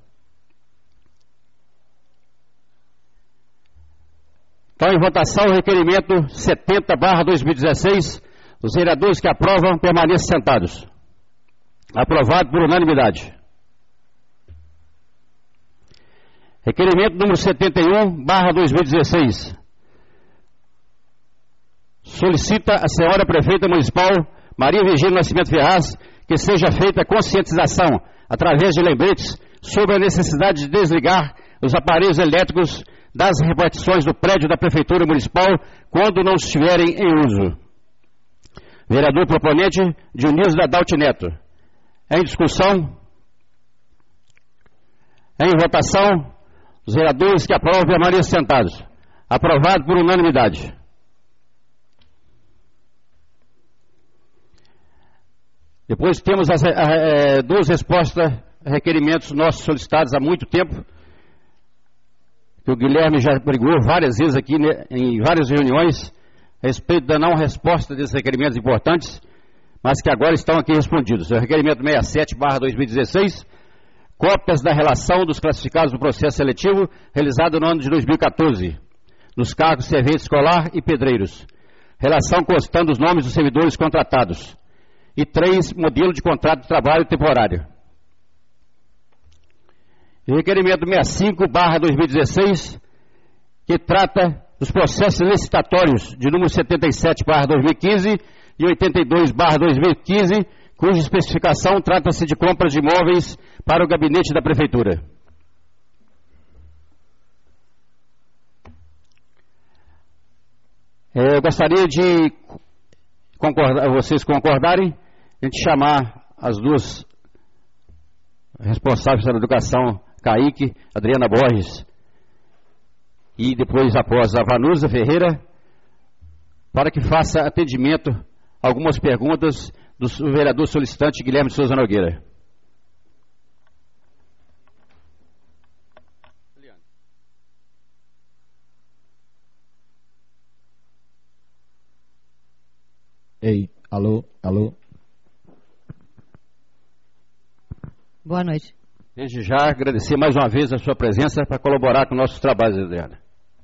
Então, em votação, o requerimento 70/2016, os vereadores que aprovam permaneçam sentados. Aprovado por unanimidade. Requerimento número 71/2016. Solicita a senhora prefeita municipal, Maria Virgínia Nascimento Ferraz, que seja feita a conscientização, através de lembretes, sobre a necessidade de desligar os aparelhos elétricos das repartições do prédio da Prefeitura Municipal quando não estiverem em uso. Vereador proponente, Dionísio Dadalti Neto. Em discussão? Em votação, os vereadores que aprovam permaneçam sentados. Aprovado por unanimidade. Depois temos duas respostas a requerimentos nossos solicitados há muito tempo, que o Guilherme já brigou várias vezes aqui, né, em várias reuniões, a respeito da não resposta desses requerimentos importantes, mas que agora estão aqui respondidos. O requerimento 67/2016, cópias da relação dos classificados do processo seletivo realizado no ano de 2014, nos cargos servente escolar e pedreiros. Relação constando os nomes dos servidores contratados. E 3, modelo de contrato de trabalho temporário. E requerimento 65/2016, que trata dos processos licitatórios de número 77/2015 e 82/2015, cuja especificação trata-se de compras de imóveis para o gabinete da Prefeitura. Eu gostaria de vocês concordarem, a gente chamar as duas responsáveis pela educação, Kaique, Adriana Borges, e depois, após, a Vanusa Ferreira, para que faça atendimento a algumas perguntas do vereador solicitante Guilherme de Souza Nogueira. Ei, alô. Boa noite. Desde já agradecer mais uma vez a sua presença para colaborar com nossos trabalhos, Adriana.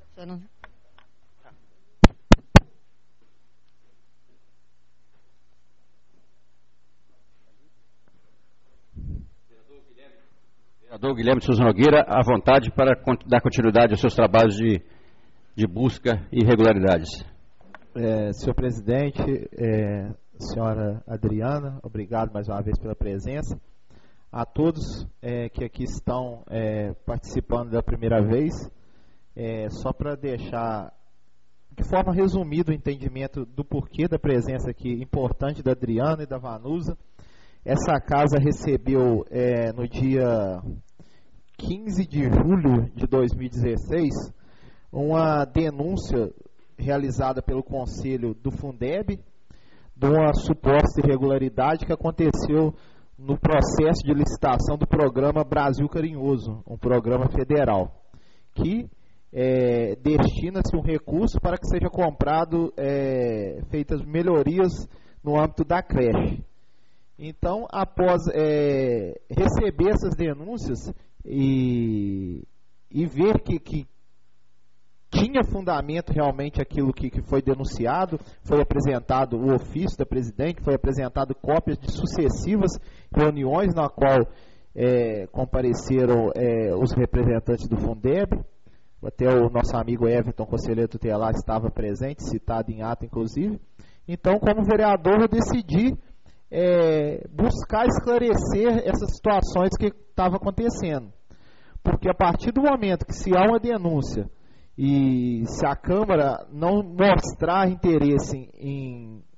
Vereador Guilherme de Souza Nogueira, à vontade para dar continuidade aos seus trabalhos de busca e irregularidades. Senhor presidente, senhora Adriana, obrigado mais uma vez pela presença. A todos que aqui estão participando da primeira vez, só para deixar de forma resumida o entendimento do porquê da presença aqui importante da Adriana e da Vanusa. Essa casa recebeu no dia 15 de julho de 2016 uma denúncia realizada pelo Conselho do Fundeb de uma suposta irregularidade que aconteceu no processo de licitação do programa Brasil Carinhoso, um programa federal, que destina-se um recurso para que seja comprado, feitas melhorias no âmbito da creche. Então, após receber essas denúncias e ver que tinha fundamento realmente aquilo que foi denunciado, foi apresentado o ofício da presidente, foi apresentado cópias de sucessivas reuniões na qual compareceram os representantes do Fundeb, até o nosso amigo Everton, conselheiro tutelar, estava presente, citado em ato inclusive. Então, como vereador, eu decidi buscar esclarecer essas situações que estavam acontecendo, porque a partir do momento que se há uma denúncia e se a Câmara não mostrar interesse em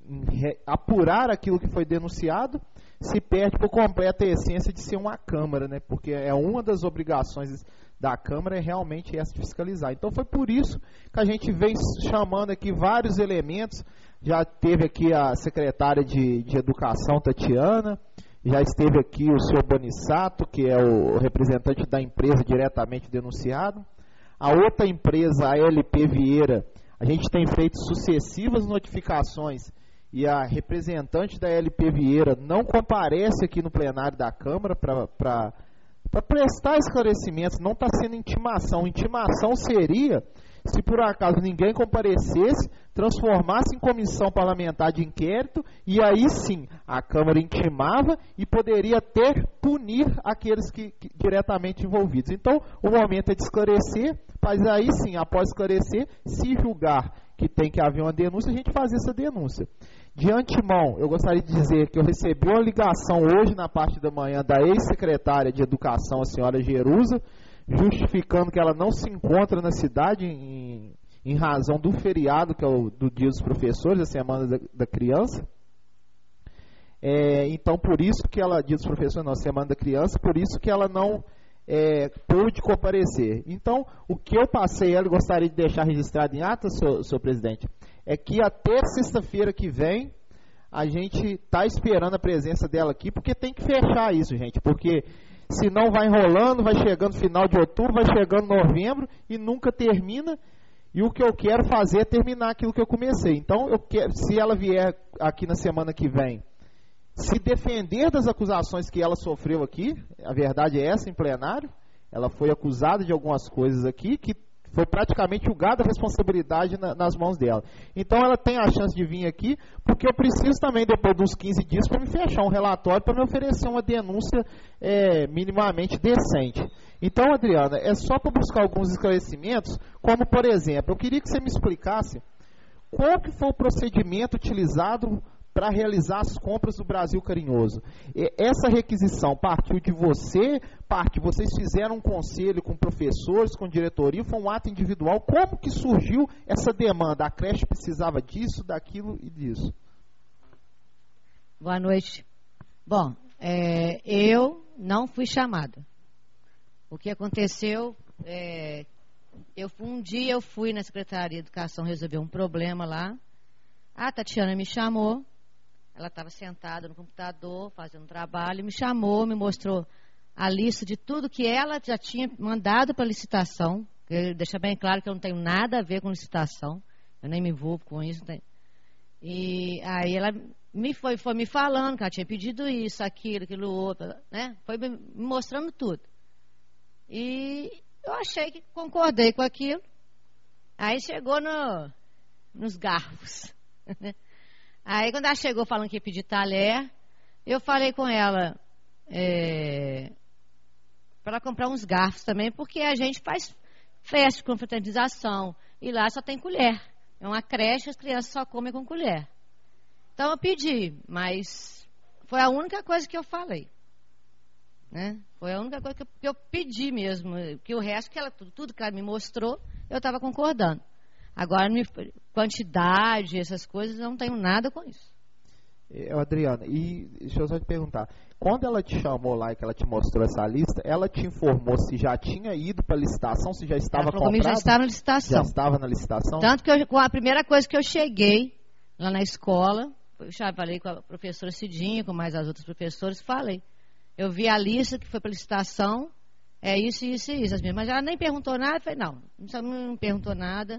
apurar aquilo que foi denunciado, se perde por completo a essência de ser uma Câmara, né? Porque é uma das obrigações da Câmara é realmente essa de fiscalizar. Então foi por isso que a gente vem chamando aqui vários elementos. Já teve aqui a secretária de Educação, Tatiana, já esteve aqui o senhor Bonissato, que é o representante da empresa diretamente denunciado. A outra empresa, a LP Vieira, a gente tem feito sucessivas notificações e a representante da LP Vieira não comparece aqui no plenário da Câmara para prestar esclarecimentos. Não está sendo intimação. Intimação seria se por acaso ninguém comparecesse, transformasse em comissão parlamentar de inquérito, e aí sim a Câmara intimava e poderia até punir aqueles que diretamente envolvidos. Então, o momento é de esclarecer, mas aí sim, após esclarecer, se julgar que tem que haver uma denúncia, a gente faz essa denúncia. De antemão, eu gostaria de dizer que eu recebi uma ligação hoje na parte da manhã da ex-secretária de Educação, a senhora Jerusa, justificando que ela não se encontra na cidade em razão do feriado, que é o do Dia dos Professores, a Semana da Criança. Então, por isso que ela, Dia dos Professores não, Semana da Criança, por isso que ela não pôde comparecer. Então, o que eu passei, ela gostaria de deixar registrado em ata, senhor presidente, é que até sexta-feira que vem, a gente está esperando a presença dela aqui, porque tem que fechar isso, gente, porque senão vai enrolando, vai chegando final de outubro, vai chegando novembro e nunca termina. E o que eu quero fazer é terminar aquilo que eu comecei. Então, eu quero, se ela vier aqui na semana que vem, se defender das acusações que ela sofreu aqui, a verdade é essa em plenário, ela foi acusada de algumas coisas aqui, que foi praticamente julgada a responsabilidade nas mãos dela. Então ela tem a chance de vir aqui, porque eu preciso também, depois dos 15 dias, para me fechar um relatório, para me oferecer uma denúncia minimamente decente. Então, Adriana, é só para buscar alguns esclarecimentos, como, por exemplo, eu queria que você me explicasse qual que foi o procedimento utilizado para realizar as compras do Brasil Carinhoso. Essa requisição partiu de você, vocês fizeram um conselho com professores, com diretoria, foi um ato individual. Como que surgiu essa demanda? A creche precisava disso, daquilo e disso? Boa noite. Bom, eu não fui chamada. O que aconteceu, um dia eu fui na Secretaria de Educação resolver um problema lá. A Tatiana me chamou. Ela estava sentada no computador, fazendo um trabalho, me chamou, me mostrou a lista de tudo que ela já tinha mandado para licitação. Deixa bem claro que eu não tenho nada a ver com licitação, eu nem me envolvo com isso. E aí ela foi me falando que ela tinha pedido isso, aquilo outro, né? Foi me mostrando tudo. E eu achei que concordei com aquilo. Aí chegou nos garfos, né? Aí quando ela chegou falando que ia pedir talher, eu falei com ela para ela comprar uns garfos também, porque a gente faz festa de confraternização e lá só tem colher. É uma creche, as crianças só comem com colher. Então eu pedi, mas foi a única coisa que eu falei, né? Foi a única coisa que eu pedi mesmo, que o resto, tudo que ela me mostrou, eu estava concordando. Agora, quantidade, essas coisas, eu não tenho nada com isso. Adriana, e deixa eu só te perguntar, quando ela te chamou lá e que ela te mostrou essa lista, ela te informou se já tinha ido para a licitação, se já estava comprado? Já estava na licitação. Já estava na licitação? Tanto que a primeira coisa que eu cheguei lá na escola, eu já falei com a professora Cidinha, com mais as outras professoras, falei. Eu vi a lista que foi para a licitação, isso, isso e isso. Mas ela nem perguntou nada, eu falei, não perguntou nada.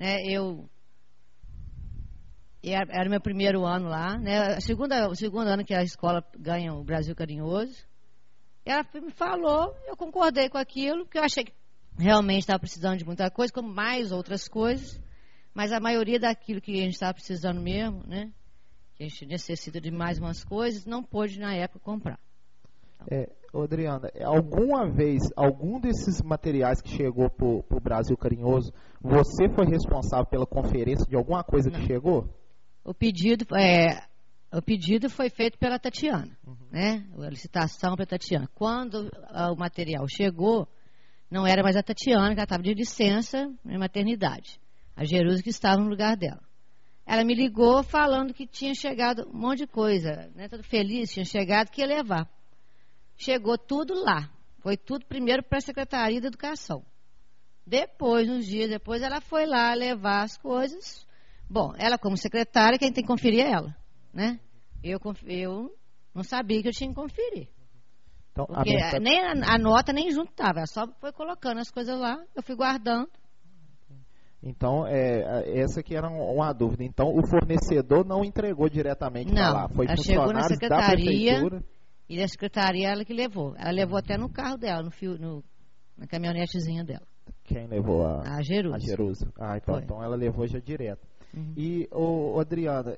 Era o meu primeiro ano lá, né? O segundo ano que a escola ganha o Brasil Carinhoso. Ela me falou, eu concordei com aquilo, porque eu achei que realmente estava precisando de muita coisa, como mais outras coisas, mas a maioria daquilo que a gente estava precisando mesmo, né? Que a gente necessita de mais umas coisas, não pôde na época comprar. Adriana, alguma vez, algum desses materiais que chegou para o Brasil Carinhoso, você foi responsável pela conferência de alguma coisa que chegou? O pedido foi feito pela Tatiana, né? A licitação para a Tatiana. Quando o material chegou, não era mais a Tatiana, que ela estava de licença em maternidade. A Jerusa que estava no lugar dela. ela me ligou falando que tinha chegado um monte de coisa, né? Todo feliz, tinha chegado, que ia levar. Chegou tudo lá. Foi tudo primeiro para a Secretaria da Educação. Depois, uns dias depois, ela foi lá levar as coisas. Bom, ela como secretária, quem tem que conferir é ela, né? Eu não sabia que eu tinha que conferir. Então, porque nem a nota nem junto estava, ela só foi colocando as coisas lá, eu fui guardando. Então, essa aqui era uma dúvida. Então, o fornecedor não entregou diretamente para lá. Foi ela chegou na secretaria da prefeitura. E a secretaria ela que levou. Ela levou até no carro dela, na caminhonetezinha dela. Quem levou? A Jerusa. A Jerusa. Então ela levou já direto. Uhum. E, Adriana,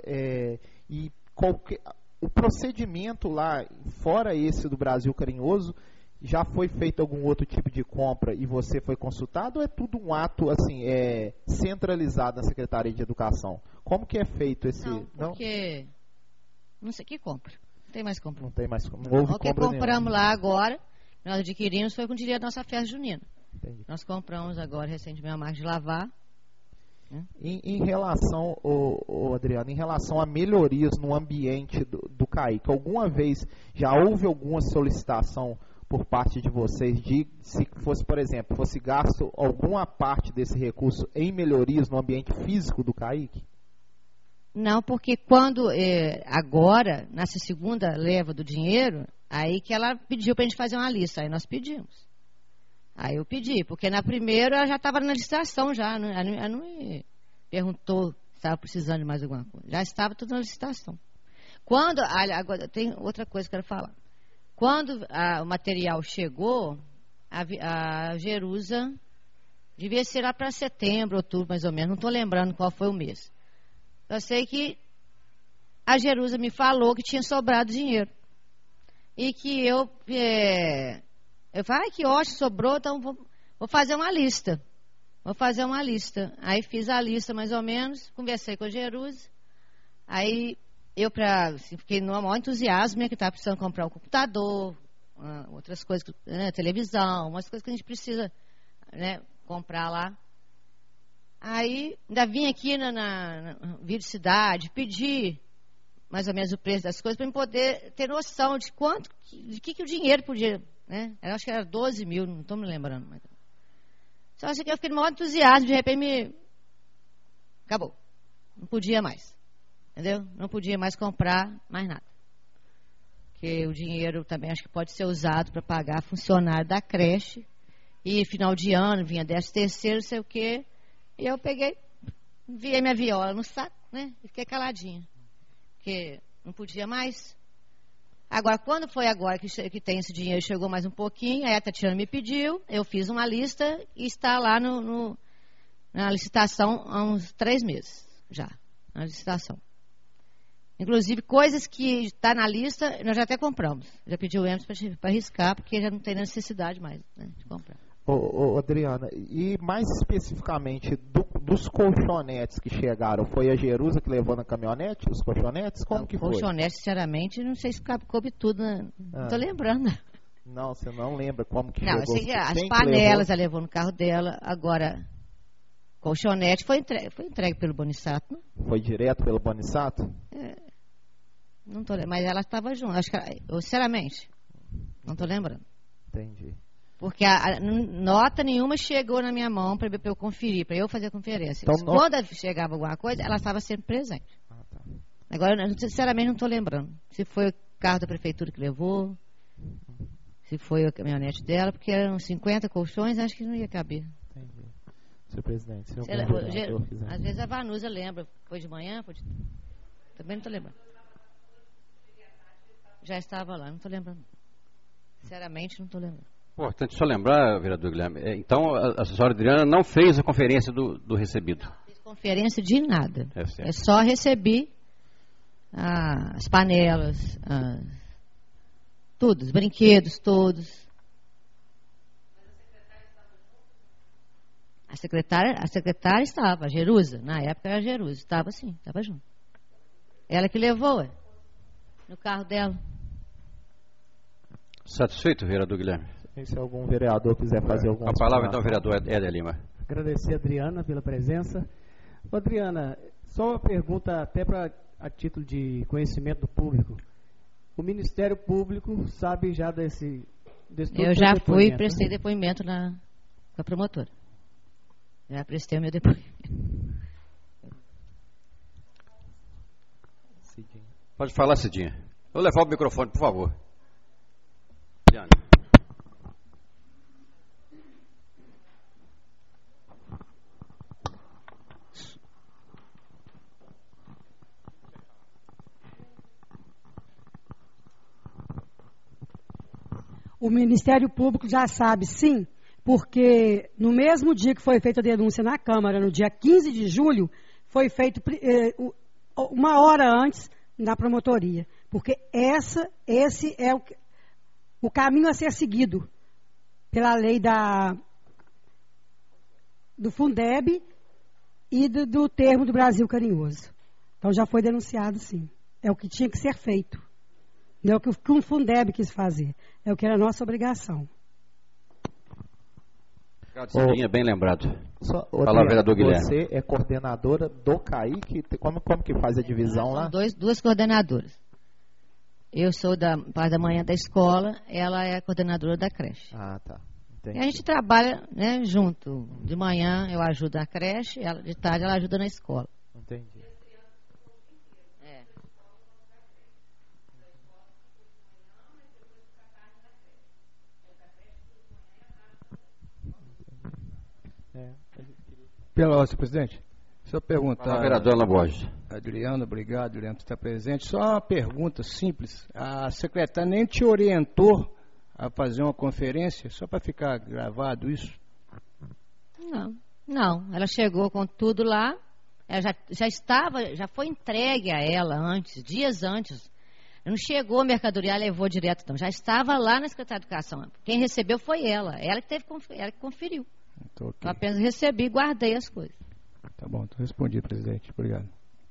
o procedimento lá, fora esse do Brasil Carinhoso, já foi feito algum outro tipo de compra e você foi consultado, ou é tudo um ato assim, centralizado na Secretaria de Educação? Como que é feito esse... Porque não sei que compra. Não tem mais compra. Não tem mais compra. Não houve o que compra compramos nenhuma. lá agora, nós adquirimos, foi com o dinheiro da nossa festa junina. Entendi. Nós compramos agora recentemente uma máquina de lavar. Né? Em relação, Adriano, em relação a melhorias no ambiente do CAIC, alguma vez já houve alguma solicitação por parte de vocês de, se fosse, por exemplo, fosse gasto alguma parte desse recurso em melhorias no ambiente físico do CAIC? Não, porque quando, agora, nessa segunda leva do dinheiro, aí que ela pediu para a gente fazer uma lista, aí nós pedimos. Aí eu pedi, porque na primeira ela já estava na licitação já, ela não me perguntou se estava precisando de mais alguma coisa. Já estava tudo na licitação. Agora tem outra coisa que eu quero falar. Quando o material chegou, a Jerusa devia ser lá para setembro, outubro, mais ou menos, não estou lembrando qual foi o mês. Eu sei que a Jerusa me falou que tinha sobrado dinheiro. E que eu falei, que ótimo, sobrou, então vou fazer uma lista. Aí fiz a lista mais ou menos, conversei com a Jerusa. Aí eu fiquei no maior entusiasmo, que estava precisando comprar um computador, outras coisas, televisão, umas coisas que a gente precisa, né, comprar lá. Aí ainda vim aqui na Vídeo Cidade pedir mais ou menos o preço das coisas para eu poder ter noção de que o dinheiro podia, né? Eu acho que era 12 mil, não estou me lembrando mais. Só acho que eu fiquei no maior entusiasmo, de repente acabou. Não podia mais. Entendeu? Não podia mais comprar mais nada. Porque o dinheiro também acho que pode ser usado para pagar funcionário da creche. E final de ano, vinha 13º, não sei o quê. E eu peguei, enviei minha viola no saco, né? E fiquei caladinha. Porque não podia mais. Agora, quando foi agora que tem esse dinheiro, chegou mais um pouquinho, aí a Tatiana me pediu, eu fiz uma lista e está lá na licitação há uns 3 meses já, na licitação. Inclusive, coisas que está na lista, nós já até compramos. Já pedi o Emerson para arriscar, porque já não tem necessidade mais, né, de comprar. Adriana, e mais especificamente dos colchonetes que chegaram, foi a Jerusa que levou na caminhonete, os colchonetes? Como que foi? Colchonete, sinceramente, não sei se coube tudo, né? Não estou lembrando. Não, você não lembra como que não, chegou? Eu sei que as panelas ela levou no carro dela, agora colchonete foi entregue pelo Bonisato, não? Foi direto pelo Bonisato? Não estou lembrando, mas ela estava junto, acho que, sinceramente, não estou lembrando. Entendi. Porque nota nenhuma chegou na minha mão para eu conferir, para eu fazer a conferência. Então, quando chegava alguma coisa, ela estava sempre presente. Tá. Agora, eu, sinceramente, não estou lembrando. Se foi o carro da prefeitura que levou, se foi a caminhonete dela, porque eram 50 colchões, acho que não ia caber. Entendi. Senhor presidente, às vezes a Vanusa lembra. Foi de manhã? Também não estou lembrando. Já estava lá, não estou lembrando. Sinceramente, não estou lembrando. Importante só lembrar, vereador Guilherme, então a senhora Adriana não fez a conferência do recebido. Não fiz conferência de nada. Eu só recebi as panelas, tudo, os brinquedos todos. A secretária estava, a Jerusa, na época era a Jerusa, estava sim, estava junto. Ela que levou, no carro dela. Satisfeito, vereador Guilherme? Se algum vereador quiser fazer alguma A palavra então, vereador Éder Lima. Agradecer a Adriana pela presença. Adriana, Só uma pergunta, até a título de conhecimento do público. O Ministério Público sabe já desse Eu já fui e prestei depoimento com a promotora. Já prestei o meu depoimento. Cidinha. Pode falar, Cidinha. Vou levar o microfone, por favor. Diana. O Ministério Público já sabe, sim, porque no mesmo dia que foi feita a denúncia na Câmara, no dia 15 de julho, foi feito uma hora antes na promotoria. Porque esse é o caminho a ser seguido pela lei do Fundeb e do termo do Brasil Carinhoso. Então já foi denunciado, sim. É o que tinha que ser feito. Não é o que o Fundeb quis fazer. É o que era a nossa obrigação. Obrigado, Cidinha, bem lembrado. Fala, vereador Guilherme. Você é coordenadora do CAIC. Como que faz a divisão lá? Duas coordenadoras. Eu sou da parte da manhã da escola, ela é a coordenadora da creche. Ah, tá. Entendi. E a gente trabalha, né, junto. De manhã eu ajudo na creche, de tarde ela ajuda na escola. Entendi. Senhor presidente, só perguntar. Vereador Ana Borges. Adriano, obrigado, Adriano, por estar presente. Só uma pergunta simples. A secretária nem te orientou a fazer uma conferência, só para ficar gravado isso? Não. Ela chegou com tudo lá. Ela já foi entregue a ela antes, dias antes. Não chegou a mercadoria, levou direto, não. Já estava lá na Secretaria de Educação. Quem recebeu foi ela. Ela que conferiu. Então, okay. Eu apenas recebi e guardei as coisas. Tá bom, então respondi, presidente. Obrigado.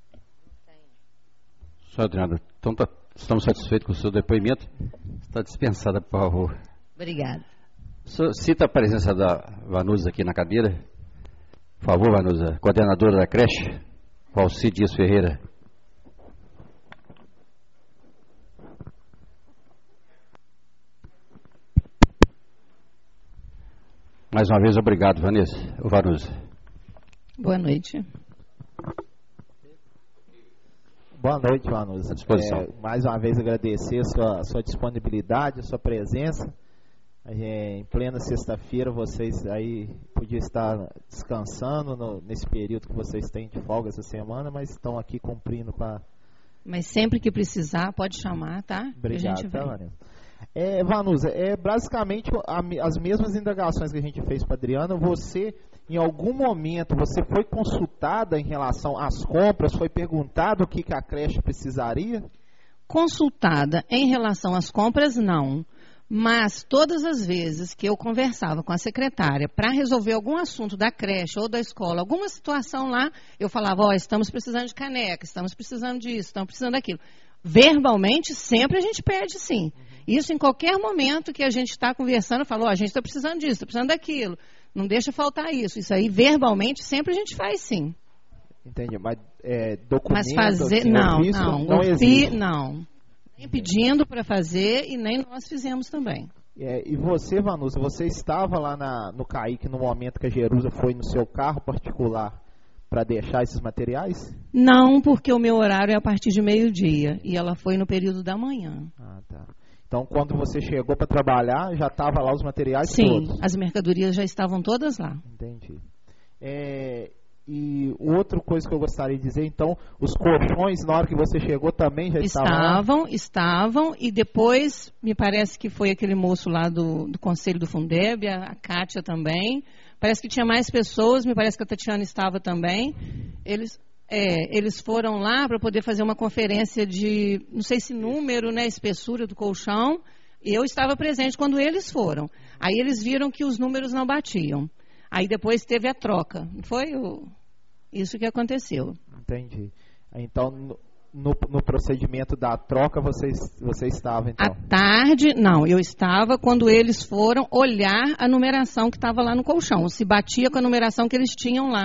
Senhor Adriano, então estamos satisfeitos com o seu depoimento. Está dispensada, por favor. Obrigada. Cita a presença da Vanusa aqui na cadeira. Por favor, Vanusa, coordenadora da creche, Valci Dias Ferreira. Mais uma vez, obrigado, Vanusa. Boa noite. Boa noite, Vanusa. À disposição. Mais uma vez agradecer a sua disponibilidade, a sua presença. Em plena sexta-feira, vocês aí podiam estar descansando nesse período que vocês têm de folga essa semana, mas estão aqui cumprindo com a... Mas sempre que precisar, pode chamar, tá? Obrigado, tá, Vanusa? Vanusa, basicamente as mesmas indagações que a gente fez para a Adriana. Você, em algum momento, você foi consultada em relação às compras? Foi perguntado o que a creche precisaria? Consultada em relação às compras, não. Mas todas as vezes que eu conversava com a secretária para resolver algum assunto da creche ou da escola, alguma situação lá, eu falava, estamos precisando de caneca, estamos precisando disso, estamos precisando daquilo. Verbalmente, sempre a gente pede, sim. Isso em qualquer momento que a gente está conversando, falou, a gente está precisando disso, está precisando daquilo. Não deixa faltar isso. Isso aí, verbalmente, sempre a gente faz, sim. Entendi, mas documentos... Mas fazer, assim, não existe. Não. Nem pedindo para fazer e nem nós fizemos também. E você, Vanusa, você estava lá no CAIC no momento que a Jerusa foi no seu carro particular para deixar esses materiais? Não, porque o meu horário é a partir de meio-dia e ela foi no período da manhã. Ah, tá. Então, quando você chegou para trabalhar, já estavam lá os materiais todos? Sim, as mercadorias já estavam todas lá. Entendi. E outra coisa que eu gostaria de dizer, então, os colchões, na hora que você chegou, também já estavam lá? Estavam, e depois, me parece que foi aquele moço lá do Conselho do Fundeb, a Kátia também. Parece que tinha mais pessoas, me parece que a Tatiana estava também. Eles foram lá para poder fazer uma conferência de, não sei se número, né, espessura do colchão. Eu estava presente quando eles foram. Aí eles viram que os números não batiam. Aí depois teve a troca. Foi isso que aconteceu. Entendi. Então, no procedimento da troca, você estava, então? À tarde, não. Eu estava quando eles foram olhar a numeração que estava lá no colchão. Se batia com a numeração que eles tinham lá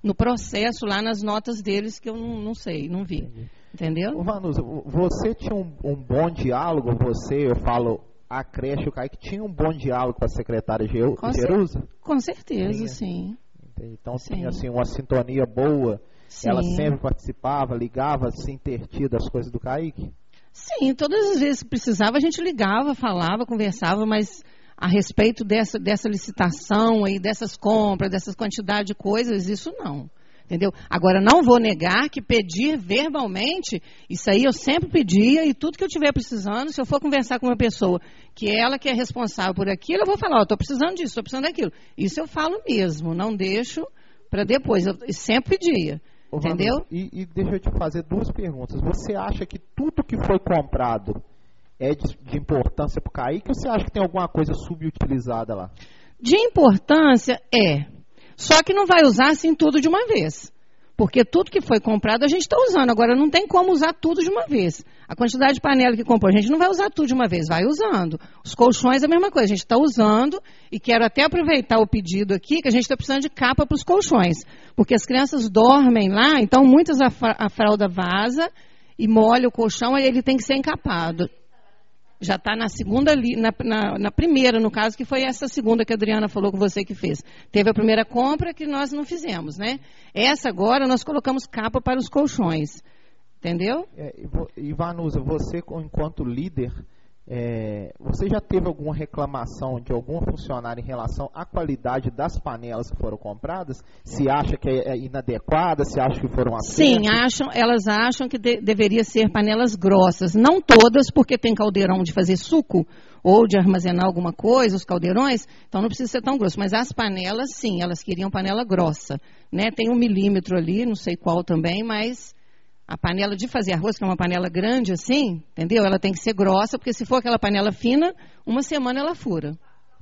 no processo, lá nas notas deles, que eu não sei, não vi. Entendeu? Ô, Vanusa, você tinha um bom diálogo, eu falo, a creche, o Kaique, tinha um bom diálogo com a secretária Jerusa? Com certeza, sim. Então sim. tinha assim, uma sintonia boa, sim. Ela sempre participava, ligava, se intertia das coisas do Kaique? Sim, todas as vezes que precisava a gente ligava, falava, conversava, mas a respeito dessa licitação aí, dessas compras, dessas quantidades de coisas, isso não. Entendeu? Agora, não vou negar que pedir verbalmente, isso aí eu sempre pedia, e tudo que eu estiver precisando, se eu for conversar com uma pessoa, que é ela que é responsável por aquilo, eu vou falar, estou precisando disso, estou precisando daquilo. Isso eu falo mesmo, não deixo para depois, eu sempre pedia. Ô, entendeu? Vanusa, e deixa eu te fazer duas perguntas. Você acha que tudo que foi comprado é de importância para o Kaique, ou você acha que tem alguma coisa subutilizada lá? De importância é. Só que não vai usar assim tudo de uma vez. Porque tudo que foi comprado a gente está usando. Agora não tem como usar tudo de uma vez. A quantidade de panela que comprou, a gente não vai usar tudo de uma vez, vai usando. Os colchões é a mesma coisa, a gente está usando. E quero até aproveitar o pedido aqui, que a gente está precisando de capa para os colchões. Porque as crianças dormem lá, então muitas a fralda vaza e molha o colchão, aí ele tem que ser encapado. Já está na segunda, na primeira, no caso, que foi essa segunda que a Adriana falou com você que fez. Teve a primeira compra que nós não fizemos, né? Essa agora nós colocamos capa para os colchões. Entendeu? E Vanusa, você enquanto líder, você já teve alguma reclamação de algum funcionário em relação à qualidade das panelas que foram compradas? Se acha que é inadequada, se acha que foram acertos? Sim, elas acham que deveria ser panelas grossas. Não todas, porque tem caldeirão de fazer suco ou de armazenar alguma coisa, os caldeirões, então não precisa ser tão grosso. Mas as panelas, sim, elas queriam panela grossa. Né? Tem 1 milímetro ali, não sei qual também, mas a panela de fazer arroz, que é uma panela grande assim, entendeu? Ela tem que ser grossa, porque se for aquela panela fina, uma semana ela fura.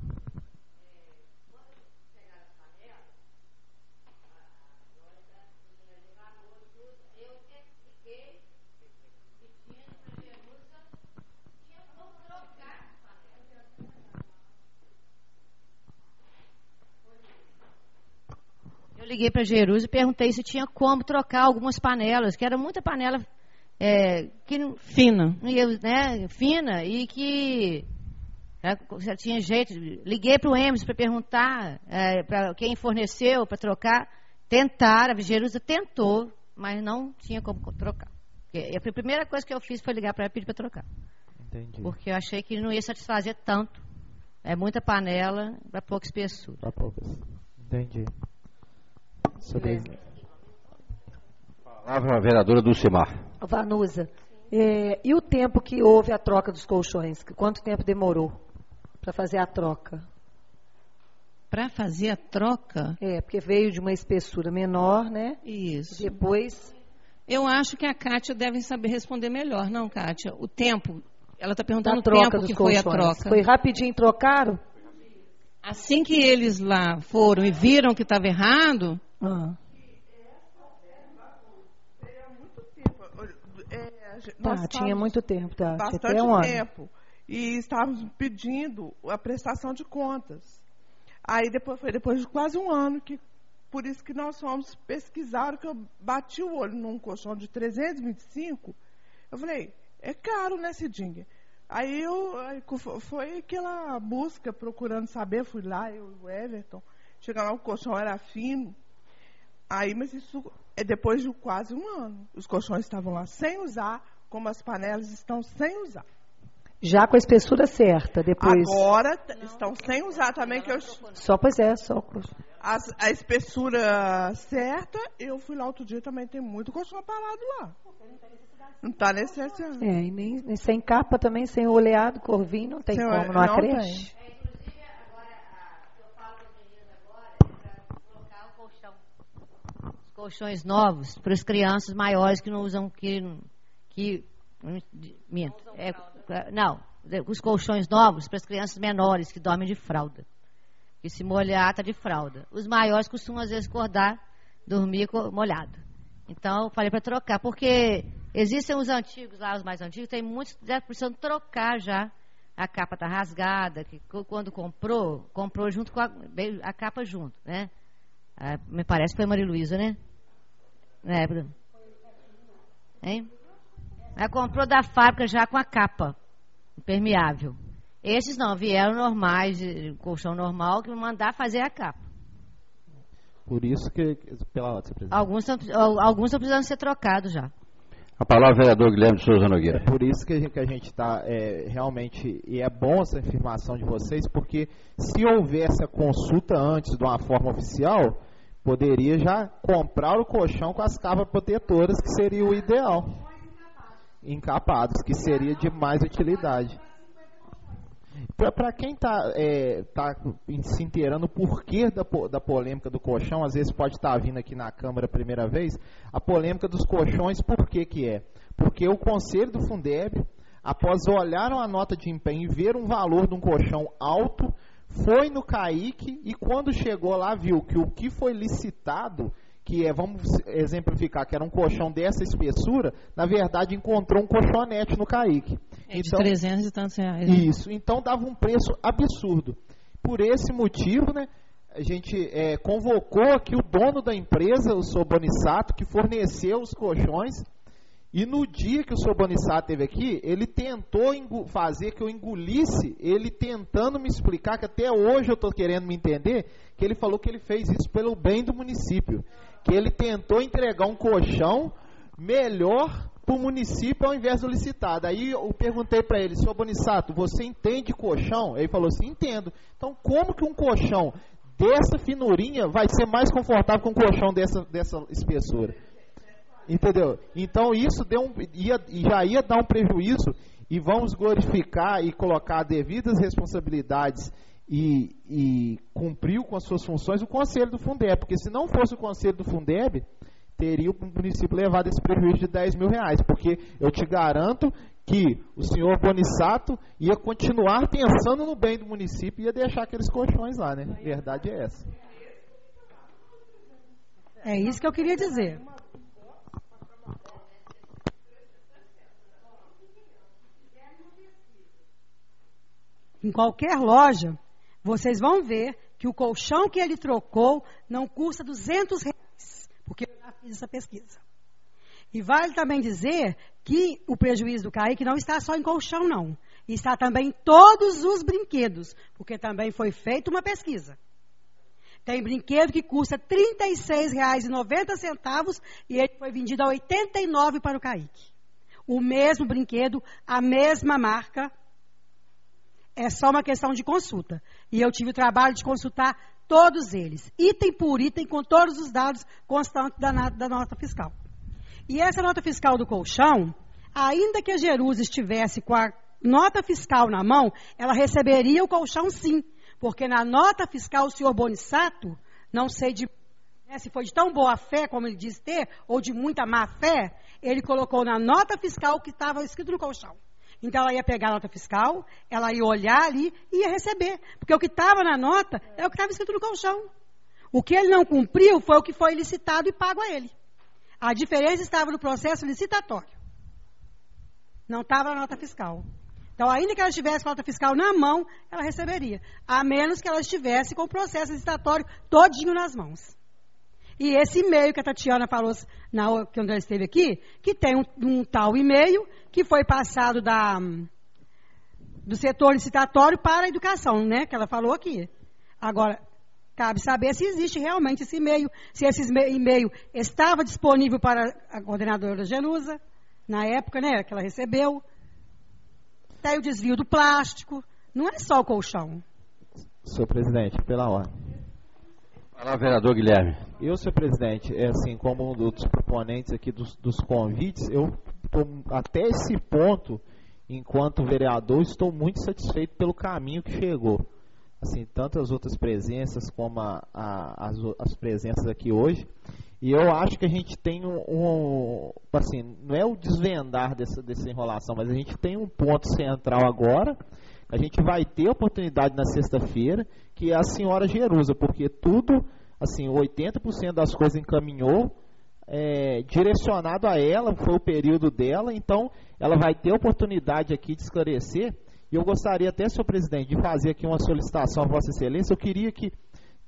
Eu liguei para Jerusa e perguntei se tinha como trocar algumas panelas, que era muita panela fina, né, fina, e que já tinha jeito. Liguei para o Emerson para perguntar para quem forneceu para trocar. Tentaram, a Jerusa tentou, mas não tinha como trocar. E a primeira coisa que eu fiz foi ligar para ela e pedir para trocar. Entendi. Porque eu achei que não ia satisfazer tanto. É muita panela para pouca espessura. Para poucas. Entendi. Palavra a vereadora Dulcimar. Vanusa, e o tempo que houve a troca dos colchões? Quanto tempo demorou para fazer a troca? Para fazer a troca? Porque veio de uma espessura menor, né? Isso. E depois... Eu acho que a Kátia deve saber responder melhor, não, Kátia? O tempo, ela está perguntando a o troca tempo dos que colchões. Foi a troca. Foi rapidinho, trocaram? Assim que eles lá foram e viram que estava errado... tinha muito tempo, tá? Bastante tempo. E estávamos pedindo a prestação de contas. Aí depois de quase um ano, por isso que nós fomos pesquisar, que eu bati o olho num colchão de 325. Eu falei, é caro, né, Cidinha? Aí foi aquela busca, procurando saber, fui lá, eu e o Everton. Chegamos lá, o colchão era fino. Aí, mas isso é depois de quase um ano. Os colchões estavam lá sem usar, como as panelas estão sem usar. Já com a espessura certa, depois... Agora estão sem usar também. Só o colchão. A espessura certa, eu fui lá outro dia, também tem muito colchão parado lá. Não está necessário. E nem sem capa também, sem oleado, corvinho, não tem como, não há creche. Inclusive, agora, eu falo para os meninos agora, para colocar o colchão, os colchões novos, para as crianças maiores que não usam, os colchões novos para as crianças menores que dormem de fralda, que se molhar está de fralda. Os maiores costumam às vezes acordar, dormir molhado. Então eu falei para trocar, porque existem os antigos lá, os mais antigos, tem muitos que já precisam trocar já. A capa está rasgada, que quando comprou junto com a capa junto, né? Me parece que foi Maria Luísa, né? Na época. Hein? Ela comprou da fábrica já com a capa impermeável. Esses não, vieram normais, de colchão normal, que vão mandar fazer a capa. Por isso que... Alguns estão precisando ser trocados já. A palavra, vereador Guilherme de Souza Nogueira. Por isso que a gente está realmente, e é bom essa afirmação de vocês, porque se houvesse a consulta antes de uma forma oficial, poderia já comprar o colchão com as capas protetoras, que seria o ideal. Encapados, que seria de mais utilidade. Para quem está se inteirando o porquê da polêmica do colchão, às vezes pode estar vindo aqui na Câmara a primeira vez, a polêmica dos colchões, por que é? Porque o Conselho do Fundeb, após olhar a nota de empenho e ver um valor de um colchão alto, foi no CAIC e quando chegou lá viu que o que foi licitado, que vamos exemplificar, que era um colchão dessa espessura, na verdade encontrou um colchonete no CAIC. Então, de 300 e tantos reais. Né? Isso, então dava um preço absurdo. Por esse motivo, né, a gente convocou aqui o dono da empresa, o Sr. Bonissato, que forneceu os colchões, e no dia que o Sr. Bonissato esteve aqui, ele tentou fazer que eu engolisse, ele tentando me explicar, que até hoje eu estou querendo me entender, que ele falou que ele fez isso pelo bem do município, que ele tentou entregar um colchão melhor para o município ao invés do licitado. Aí eu perguntei para ele, Sr. Bonissato, você entende colchão? Ele falou assim, entendo. Então como que um colchão dessa finurinha vai ser mais confortável que um colchão dessa espessura? Entendeu? Então isso já ia dar um prejuízo, e vamos glorificar e colocar devidas responsabilidades e cumpriu com as suas funções o Conselho do Fundeb, porque se não fosse o Conselho do Fundeb, teria o município levado esse prejuízo de 10 mil reais, porque eu te garanto que o senhor Bonissato ia continuar pensando no bem do município e ia deixar aqueles colchões lá, né? A verdade é essa. É isso que eu queria dizer. Em qualquer loja, vocês vão ver que o colchão que ele trocou não custa R$200, porque eu já fiz essa pesquisa. E vale também dizer que o prejuízo do CAIC não está só em colchão, não. Está também em todos os brinquedos, porque também foi feita uma pesquisa. Tem brinquedo que custa R$ 36,90 e ele foi vendido a R$ 89 para o CAIC. O mesmo brinquedo, a mesma marca. É só uma questão de consulta. E eu tive o trabalho de consultar todos eles, item por item, com todos os dados constantes da nota fiscal. E essa nota fiscal do colchão, ainda que a Jerusa estivesse com a nota fiscal na mão, ela receberia o colchão sim, porque na nota fiscal o senhor Bonissato, não sei se foi de tão boa fé, como ele diz ter, ou de muita má fé, ele colocou na nota fiscal o que estava escrito no colchão. Então ela ia pegar a nota fiscal, ela ia olhar ali e ia receber. Porque o que estava na nota é o que estava escrito no colchão. O que ele não cumpriu foi o que foi licitado e pago a ele. A diferença estava no processo licitatório. Não estava na nota fiscal. Então, ainda que ela estivesse com a nota fiscal na mão, ela receberia. A menos que ela estivesse com o processo licitatório todinho nas mãos. E esse e-mail que a Tatiana falou quando ela esteve aqui, que tem um tal e-mail que foi passado do setor licitatório para a educação, né? Que ela falou aqui. Agora, cabe saber se existe realmente esse e-mail, se esse e-mail estava disponível para a coordenadora Jerusa, na época, né? Que ela recebeu. Tem o desvio do plástico. Não é só o colchão. Senhor presidente, pela ordem. Fala, vereador Guilherme. Eu, senhor presidente, assim, como um dos proponentes aqui dos convites, eu até esse ponto, enquanto vereador, estou muito satisfeito pelo caminho que chegou. Assim, tanto as outras presenças como as presenças aqui hoje. E eu acho que a gente tem assim, não é o desvendar dessa enrolação, mas a gente tem um ponto central agora. A gente vai ter oportunidade na sexta-feira, que é a senhora Jerusa, porque tudo, assim, 80% das coisas encaminhou, direcionado a ela, foi o período dela, então ela vai ter oportunidade aqui de esclarecer. E eu gostaria até, senhor presidente, de fazer aqui uma solicitação à Vossa Excelência. Eu queria que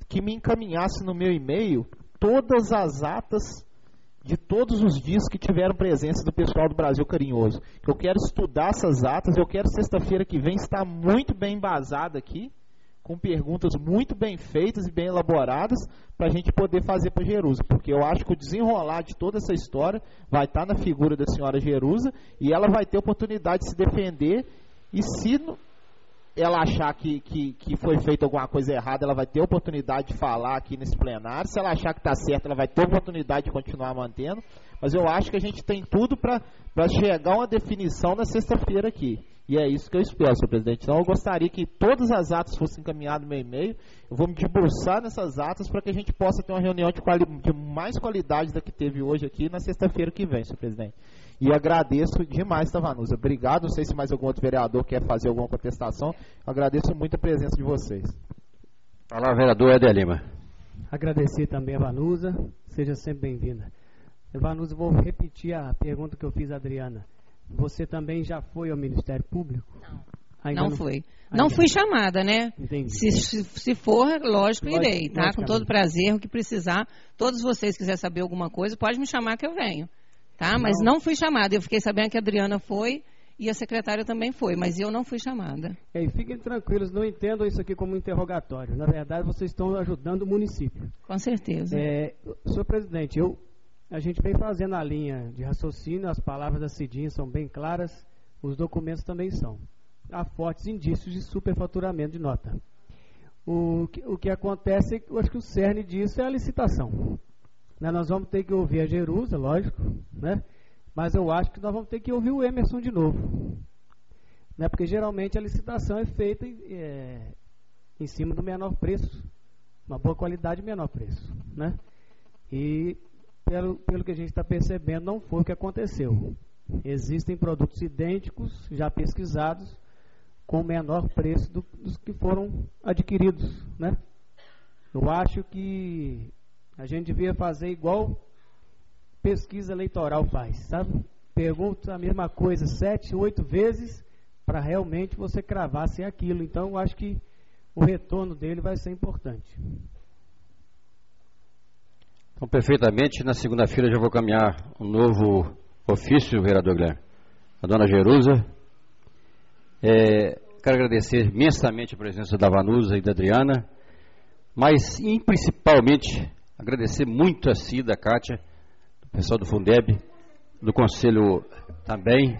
que me encaminhasse no meu e-mail todas as atas de todos os dias que tiveram presença do pessoal do Brasil Carinhoso. Eu quero estudar essas atas, eu quero sexta-feira que vem estar muito bem embasado aqui, com perguntas muito bem feitas e bem elaboradas, para a gente poder fazer para Jerusa, porque eu acho que o desenrolar de toda essa história vai estar na figura da senhora Jerusa, e ela vai ter oportunidade de se defender, e se ela achar que foi feita alguma coisa errada, ela vai ter oportunidade de falar aqui nesse plenário. Se ela achar que está certo, ela vai ter oportunidade de continuar mantendo. Mas eu acho que a gente tem tudo para chegar a uma definição na sexta-feira aqui. E é isso que eu espero, senhor presidente. Então eu gostaria que todas as atas fossem encaminhadas no meu e-mail. Eu vou me debruçar nessas atas para que a gente possa ter uma reunião de mais qualidade da que teve hoje aqui na sexta-feira que vem, senhor presidente. E agradeço demais, Tavanusa. Obrigado. Não sei se mais algum outro vereador quer fazer alguma contestação. Eu agradeço muito a presença de vocês. Fala, vereador Éder Lima. Agradecer também a Vanusa. Seja sempre bem-vinda. Vanusa, vou repetir a pergunta que eu fiz à Adriana. Você também já foi ao Ministério Público? Não fui. Não fui chamada, né? Entendi. Se for, lógico, irei, tá? Com todo prazer, o que precisar. Todos vocês quiserem saber alguma coisa, pode me chamar que eu venho. Tá? Mas não fui chamada. Eu fiquei sabendo que a Adriana foi e a secretária também foi, mas eu não fui chamada. E fiquem tranquilos, não entendam isso aqui como interrogatório. Na verdade, vocês estão ajudando o município. Com certeza. Senhor presidente, a gente vem fazendo a linha de raciocínio, as palavras da Cidinha são bem claras, os documentos também são. Há fortes indícios de superfaturamento de nota. O que acontece, eu acho que o cerne disso é a licitação. Nós vamos ter que ouvir a Jerusa, lógico, né? Mas eu acho que nós vamos ter que ouvir o Emerson de novo, né? Porque geralmente a licitação é feita em cima do menor preço, uma boa qualidade e menor preço, né? E pelo que a gente está percebendo, não foi o que aconteceu. Existem produtos idênticos, já pesquisados, com menor preço dos que foram adquiridos, né? Eu acho que a gente devia fazer igual pesquisa eleitoral faz, sabe? Pergunta a mesma coisa 7, 8 vezes para realmente você cravar se é aquilo. Então, eu acho que o retorno dele vai ser importante. Então, perfeitamente, na segunda-feira já vou caminhar um novo ofício, vereador Guilherme. A dona Jerusa. Quero agradecer imensamente a presença da Vanusa e da Adriana, mas, principalmente, agradecer muito a Cida, a Kátia, o pessoal do Fundeb, do Conselho também.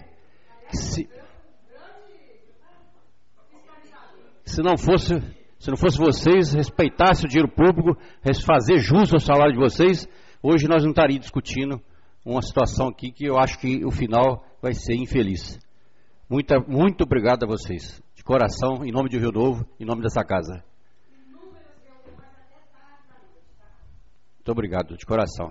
Se não fosse vocês, respeitasse o dinheiro público, fazer jus ao salário de vocês, hoje nós não estaríamos discutindo uma situação aqui que eu acho que o final vai ser infeliz. Muito obrigado a vocês, de coração, em nome de Rio Novo, em nome dessa casa. Muito obrigado, de coração.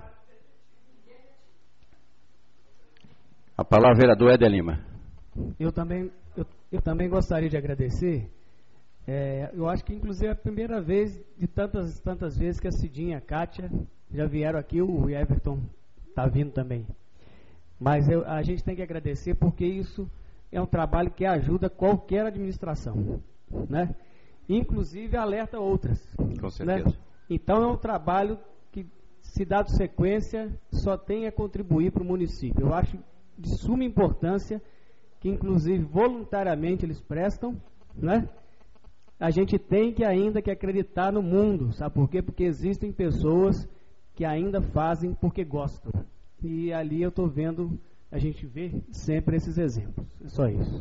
A palavra vereador Éder Lima. Eu também gostaria de agradecer. Eu acho que inclusive é a primeira vez de tantas vezes que a Cidinha e a Kátia já vieram aqui, o Everton está vindo também. Mas a gente tem que agradecer porque isso é um trabalho que ajuda qualquer administração, né? Inclusive alerta outras. Com certeza. Né? Então é um trabalho que, se dado sequência, só tem a contribuir para o município. Eu acho de suma importância que, inclusive, voluntariamente eles prestam, né? A gente tem que ainda que acreditar no mundo, sabe por quê? Porque existem pessoas que ainda fazem porque gostam. E ali eu estou vendo, a gente vê sempre esses exemplos. É só isso.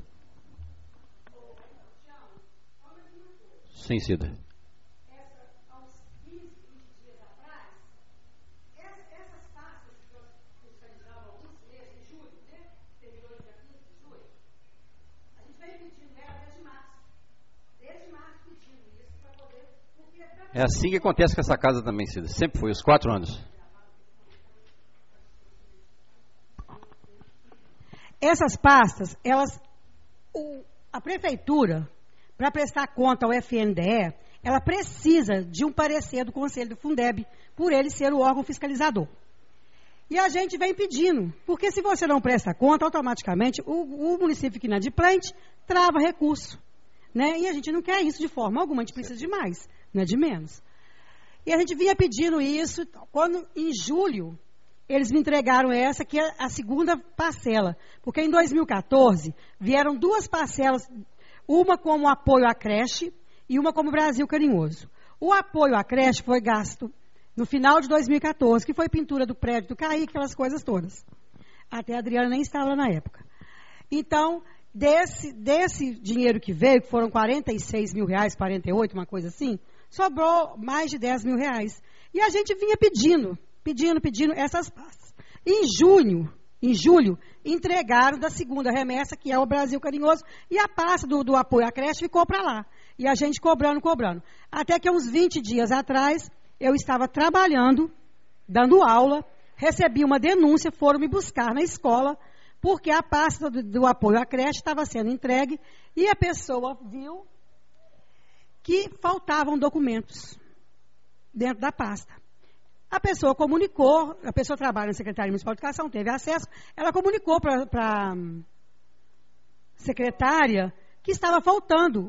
Sim, Cida. É assim que acontece com essa casa também, Cida. Sempre foi, os 4 anos. Essas pastas, a prefeitura, para prestar conta ao FNDE, ela precisa de um parecer do Conselho do Fundeb, por ele ser o órgão fiscalizador. E a gente vem pedindo, porque se você não presta conta, automaticamente o município que inadimplente trava recurso, né? E a gente não quer isso de forma alguma, a gente precisa de mais, não é de menos. E a gente vinha pedindo isso, quando em julho eles me entregaram essa, que é a segunda parcela. Porque em 2014 vieram 2 parcelas, uma como apoio à creche e uma como Brasil Carinhoso. O apoio à creche foi gasto no final de 2014, que foi pintura do prédio do Caí, aquelas coisas todas. Até a Adriana nem estava lá na época. Então, desse dinheiro que veio, que foram 46 mil reais, 48, uma coisa assim, sobrou mais de 10 mil reais. E a gente vinha pedindo essas pastas. Em julho, entregaram da segunda remessa, que é o Brasil Carinhoso, e a pasta do apoio à creche ficou para lá. E a gente cobrando. Até que uns 20 dias atrás, eu estava trabalhando, dando aula, recebi uma denúncia, foram me buscar na escola, porque a pasta do apoio à creche estava sendo entregue, e a pessoa viu que faltavam documentos dentro da pasta. A pessoa comunicou, a pessoa trabalha na Secretaria Municipal de Educação, teve acesso, ela comunicou para a secretária que estava faltando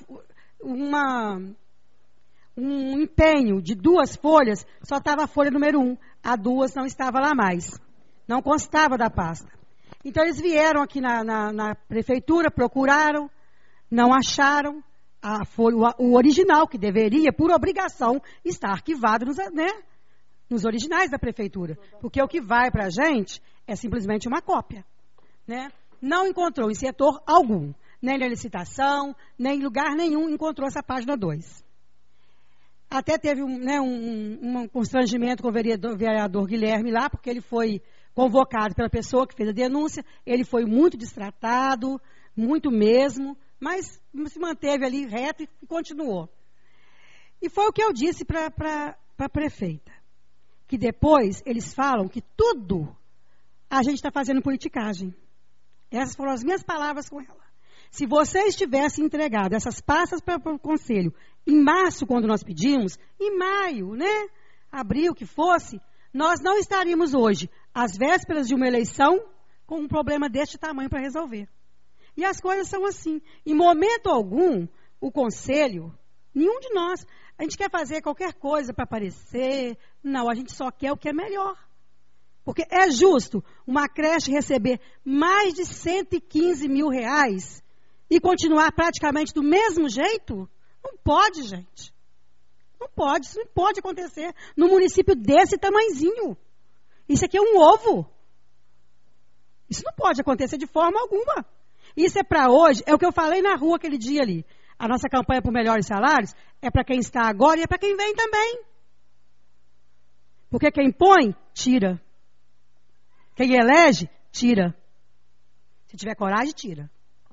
um empenho de 2 folhas, só estava a folha número 1, a 2 não estava lá mais, não constava da pasta. Então eles vieram aqui na prefeitura, procuraram, não acharam o original, que deveria, por obrigação, estar arquivado nos originais da prefeitura, porque o que vai para a gente é simplesmente uma cópia. Não encontrou em setor algum, nem na licitação, nem em lugar nenhum encontrou essa página 2. Até teve um constrangimento com o vereador Guilherme lá, porque ele foi convocado pela pessoa que fez a denúncia, ele foi muito destratado, muito mesmo, mas se manteve ali reto e continuou. E foi o que eu disse para a prefeita, que depois eles falam que tudo a gente está fazendo politicagem. Essas foram as minhas palavras com ela. Se vocês tivessem entregado essas pastas para o Conselho em março, quando nós pedimos, em maio, abril, que fosse, nós não estaríamos hoje, às vésperas de uma eleição, com um problema deste tamanho para resolver. E as coisas são assim. Em momento algum, o Conselho, nenhum de nós, a gente quer fazer qualquer coisa para aparecer. Não, a gente só quer o que é melhor. Porque é justo uma creche receber mais de 115 mil reais e continuar praticamente do mesmo jeito? Não pode, gente. Não pode, isso não pode acontecer num município desse tamanhozinho. Isso aqui é um ovo. Isso não pode acontecer de forma alguma. Isso é para hoje, é o que eu falei na rua aquele dia ali. A nossa campanha por melhores salários é para quem está agora e é para quem vem também. Porque quem põe, tira. Quem elege, tira. Se tiver coragem, tira.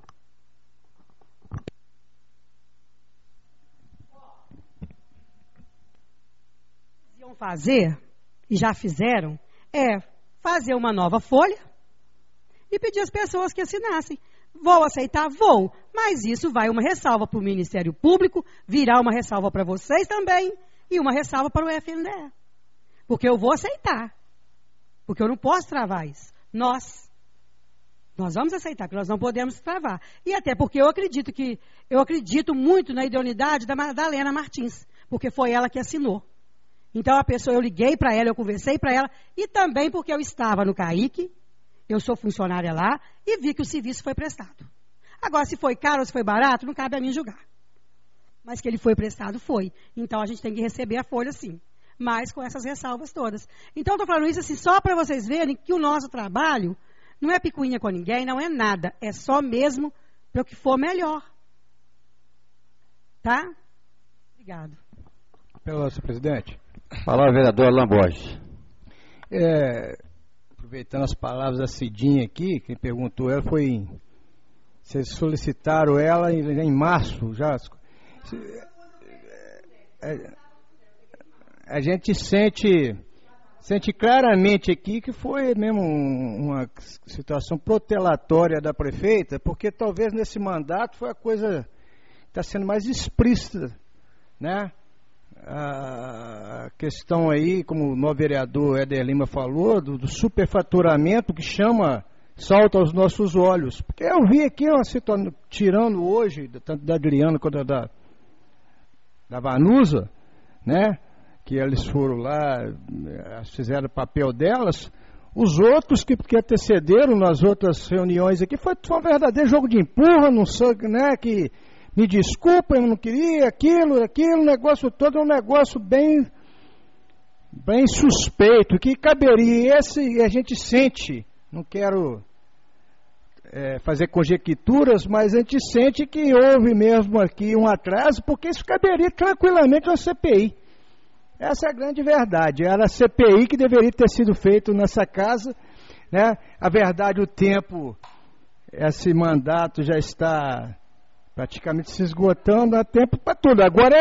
Iam fazer, e já fizeram, fazer uma nova folha e pedir às pessoas que assinassem. Vou aceitar? Vou. Mas isso vai uma ressalva para o Ministério Público, virá uma ressalva para vocês também e uma ressalva para o FNDE. Porque eu vou aceitar. Porque eu não posso travar isso. Nós vamos aceitar, porque nós não podemos travar. E até porque eu acredito muito na idoneidade da Madalena Martins, porque foi ela que assinou. Então eu liguei para ela, eu conversei para ela, e também porque eu estava no CAIC, eu sou funcionária lá, e vi que o serviço foi prestado. Agora, se foi caro ou se foi barato, não cabe a mim julgar. Mas que ele foi prestado, foi. Então a gente tem que receber a folha sim. Mas com essas ressalvas todas. Então, estou falando isso assim, só para vocês verem que o nosso trabalho não é picuinha com ninguém, não é nada. É só mesmo para o que for melhor. Tá? Obrigado. Pelo senhor presidente. Palavra vereador Alain Borges. Aproveitando as palavras da Cidinha aqui, quem perguntou ela foi... Vocês solicitaram ela em março já. A gente sente claramente aqui que foi mesmo uma situação protelatória da prefeita, porque talvez nesse mandato foi a coisa que está sendo mais explícita, né? A questão aí, como o novo vereador Éder Lima falou, do superfaturamento que salta aos nossos olhos. Porque eu vi aqui uma situação, tirando hoje, tanto da Adriana quanto da Vanusa, né? que eles foram lá, fizeram o papel delas. Os outros que antecederam nas outras reuniões aqui foi um verdadeiro jogo de empurra, não sei, né, que me desculpa, eu não queria aquilo, o negócio todo é um negócio bem suspeito, que caberia, esse a gente sente, não quero fazer conjecturas, mas a gente sente que houve mesmo aqui um atraso, porque isso caberia tranquilamente na CPI. Essa é a grande verdade. Era a CPI que deveria ter sido feito nessa casa, né? A verdade, o tempo, esse mandato já está praticamente se esgotando, há tempo para tudo. Agora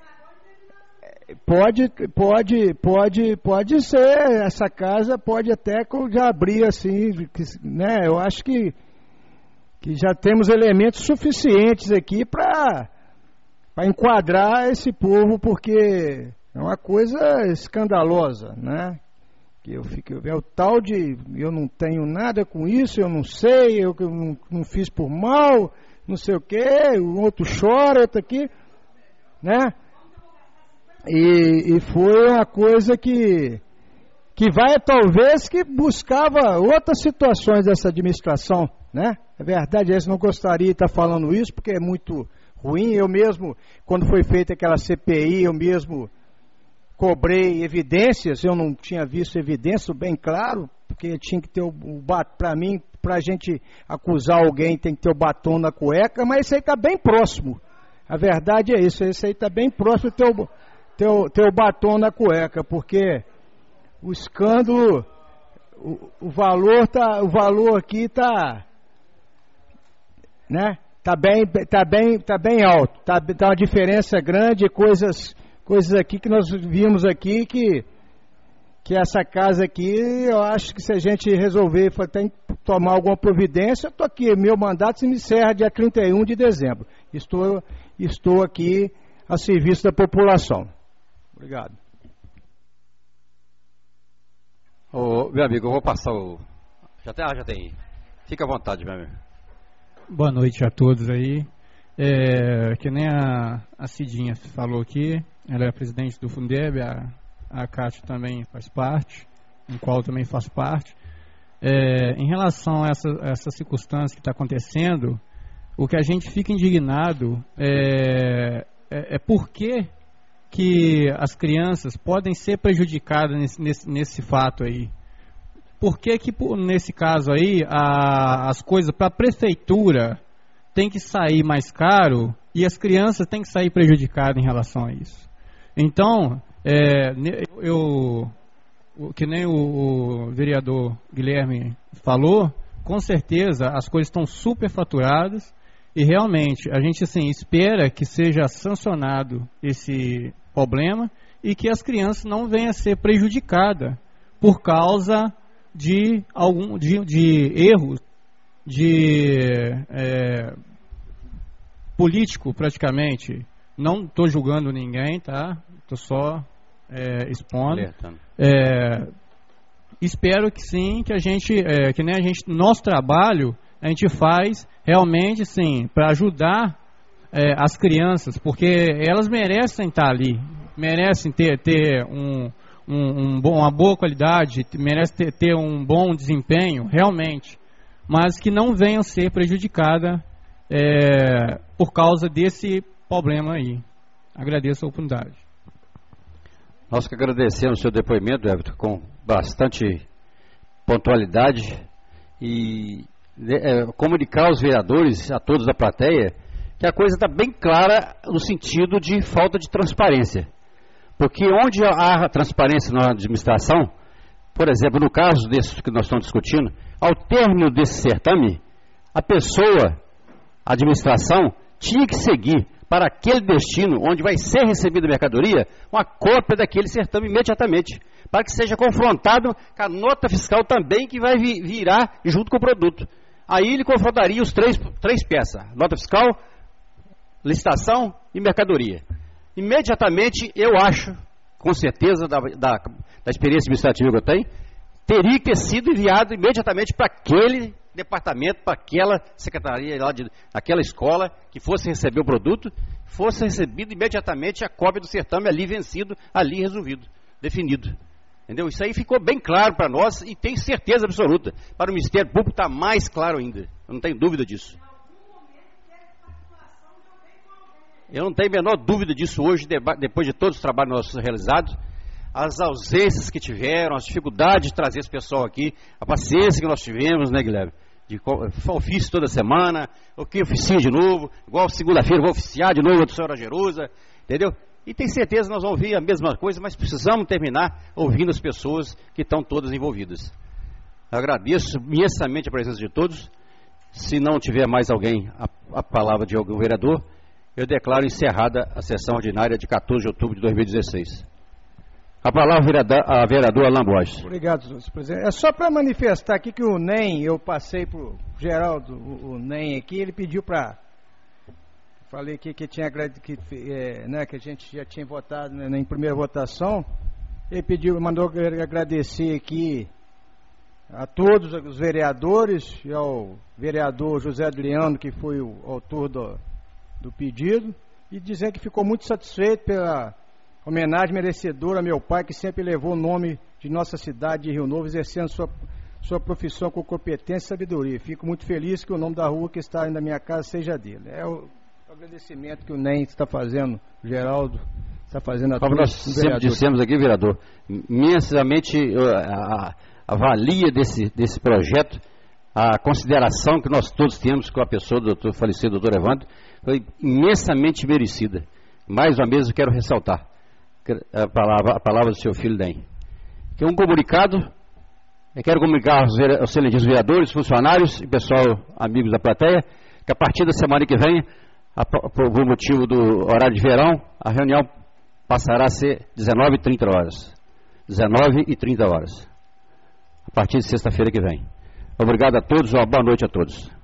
pode ser, essa casa pode até já abrir assim, né? Eu acho que já temos elementos suficientes aqui para enquadrar esse povo, porque é uma coisa escandalosa, né? Que eu o tal de eu não tenho nada com isso, eu não sei, eu não fiz por mal, não sei o quê, o outro chora, outro aqui, né? E foi uma coisa que vai talvez que buscava outras situações dessa administração, né? É verdade, eles não gostariam de estar falando isso, porque é muito ruim. Eu mesmo, quando foi feita aquela CPI, eu mesmo cobrei evidências, eu não tinha visto evidência, bem claro, porque tinha que ter para mim, para a gente acusar alguém, tem que ter o batom na cueca, mas isso aí está bem próximo. A verdade é isso, isso aí está bem próximo do teu batom na cueca, porque o escândalo, o valor aqui está, né? Tá bem alto, tá uma diferença grande, coisas aqui que nós vimos aqui que essa casa aqui, eu acho que se a gente resolver tem que tomar alguma providência, eu estou aqui, meu mandato se me encerra dia 31 de dezembro. Estou aqui a serviço da população. Obrigado. Meu amigo, eu vou passar o... Já tem. Fica à vontade, meu amigo. Boa noite a todos aí. Que nem a Cidinha falou aqui, ela é presidente do Fundeb, a Cátia também faz parte, em qual eu também faço parte. Em relação a essa circunstância que está acontecendo, o que a gente fica indignado é por que as crianças podem ser prejudicadas nesse fato aí. Por que nesse caso aí as coisas para a prefeitura tem que sair mais caro e as crianças têm que sair prejudicadas em relação a isso? Então, que nem o vereador Guilherme falou, com certeza as coisas estão superfaturadas e realmente a gente assim, espera que seja sancionado esse problema e que as crianças não venham a ser prejudicadas por causa de erro político praticamente. Não estou julgando ninguém, tá? Estou só expondo. Espero que sim, que a gente, que nem a gente, nosso trabalho, a gente faz realmente sim, para ajudar as crianças, porque elas merecem estar ali, merecem ter uma boa qualidade, merecem ter um bom desempenho, realmente, mas que não venham ser prejudicadas por causa desse problema aí. Agradeço a oportunidade. Nós que agradecemos o seu depoimento, Everton, com bastante pontualidade e comunicar aos vereadores, a todos da plateia, que a coisa está bem clara no sentido de falta de transparência. Porque onde há transparência na administração, por exemplo, no caso desse que nós estamos discutindo, ao término desse certame, a pessoa, a administração, tinha que seguir para aquele destino onde vai ser recebida a mercadoria, uma cópia daquele certame imediatamente, para que seja confrontado com a nota fiscal também que vai virar junto com o produto. Aí ele confrontaria os três peças, nota fiscal, licitação e mercadoria. Imediatamente, eu acho, com certeza da experiência administrativa que eu tenho, teria que ter sido enviado imediatamente para aquele departamento, para aquela secretaria lá daquela escola que fosse receber o produto, fosse recebida imediatamente a cópia do certame ali vencido, ali resolvido, definido. Entendeu? Isso aí ficou bem claro para nós e tem certeza absoluta. Para o Ministério Público está mais claro ainda. Eu não tenho dúvida disso. Eu não tenho a menor dúvida disso hoje, depois de todos os trabalhos nossos realizados. As ausências que tiveram, as dificuldades de trazer esse pessoal aqui, a paciência que nós tivemos, né, Guilherme? De ofício toda semana, o que oficia de novo, igual segunda-feira vou oficiar de novo a senhora Jerusa, entendeu? E tem certeza que nós vamos ouvir a mesma coisa, mas precisamos terminar ouvindo as pessoas que estão todas envolvidas. Agradeço imensamente a presença de todos. Se não tiver mais alguém, a palavra de algum vereador, eu declaro encerrada a sessão ordinária de 14 de outubro de 2016. A palavra a vereador Alain Borges. Obrigado, senhor presidente. É só para manifestar aqui que o NEM, eu passei para o Geraldo, o NEM aqui, ele pediu para... Falei aqui que a gente já tinha votado, né, em primeira votação. Ele mandou agradecer aqui a todos os vereadores e ao vereador José Adriano, que foi o autor do pedido, e dizer que ficou muito satisfeito pela homenagem merecedora a meu pai, que sempre levou o nome de nossa cidade de Rio Novo, exercendo sua profissão com competência e sabedoria. Fico muito feliz que o nome da rua que está na minha casa seja dele. É o agradecimento que o NEM está fazendo, o Geraldo está fazendo a todos. Como nós sempre dissemos aqui, vereador, imensamente a valia desse projeto, a consideração que nós todos temos com a pessoa do falecido doutor Evandro, foi imensamente merecida. Mais uma vez eu quero ressaltar a palavra do seu filho NEM. Que é um comunicado, eu quero comunicar aos excelentíssimos vereadores, funcionários e pessoal, amigos da plateia, que a partir da semana que vem, por motivo do horário de verão, a reunião passará a ser 19h30 horas. 19h30 horas. A partir de sexta-feira que vem. Obrigado a todos, uma boa noite a todos.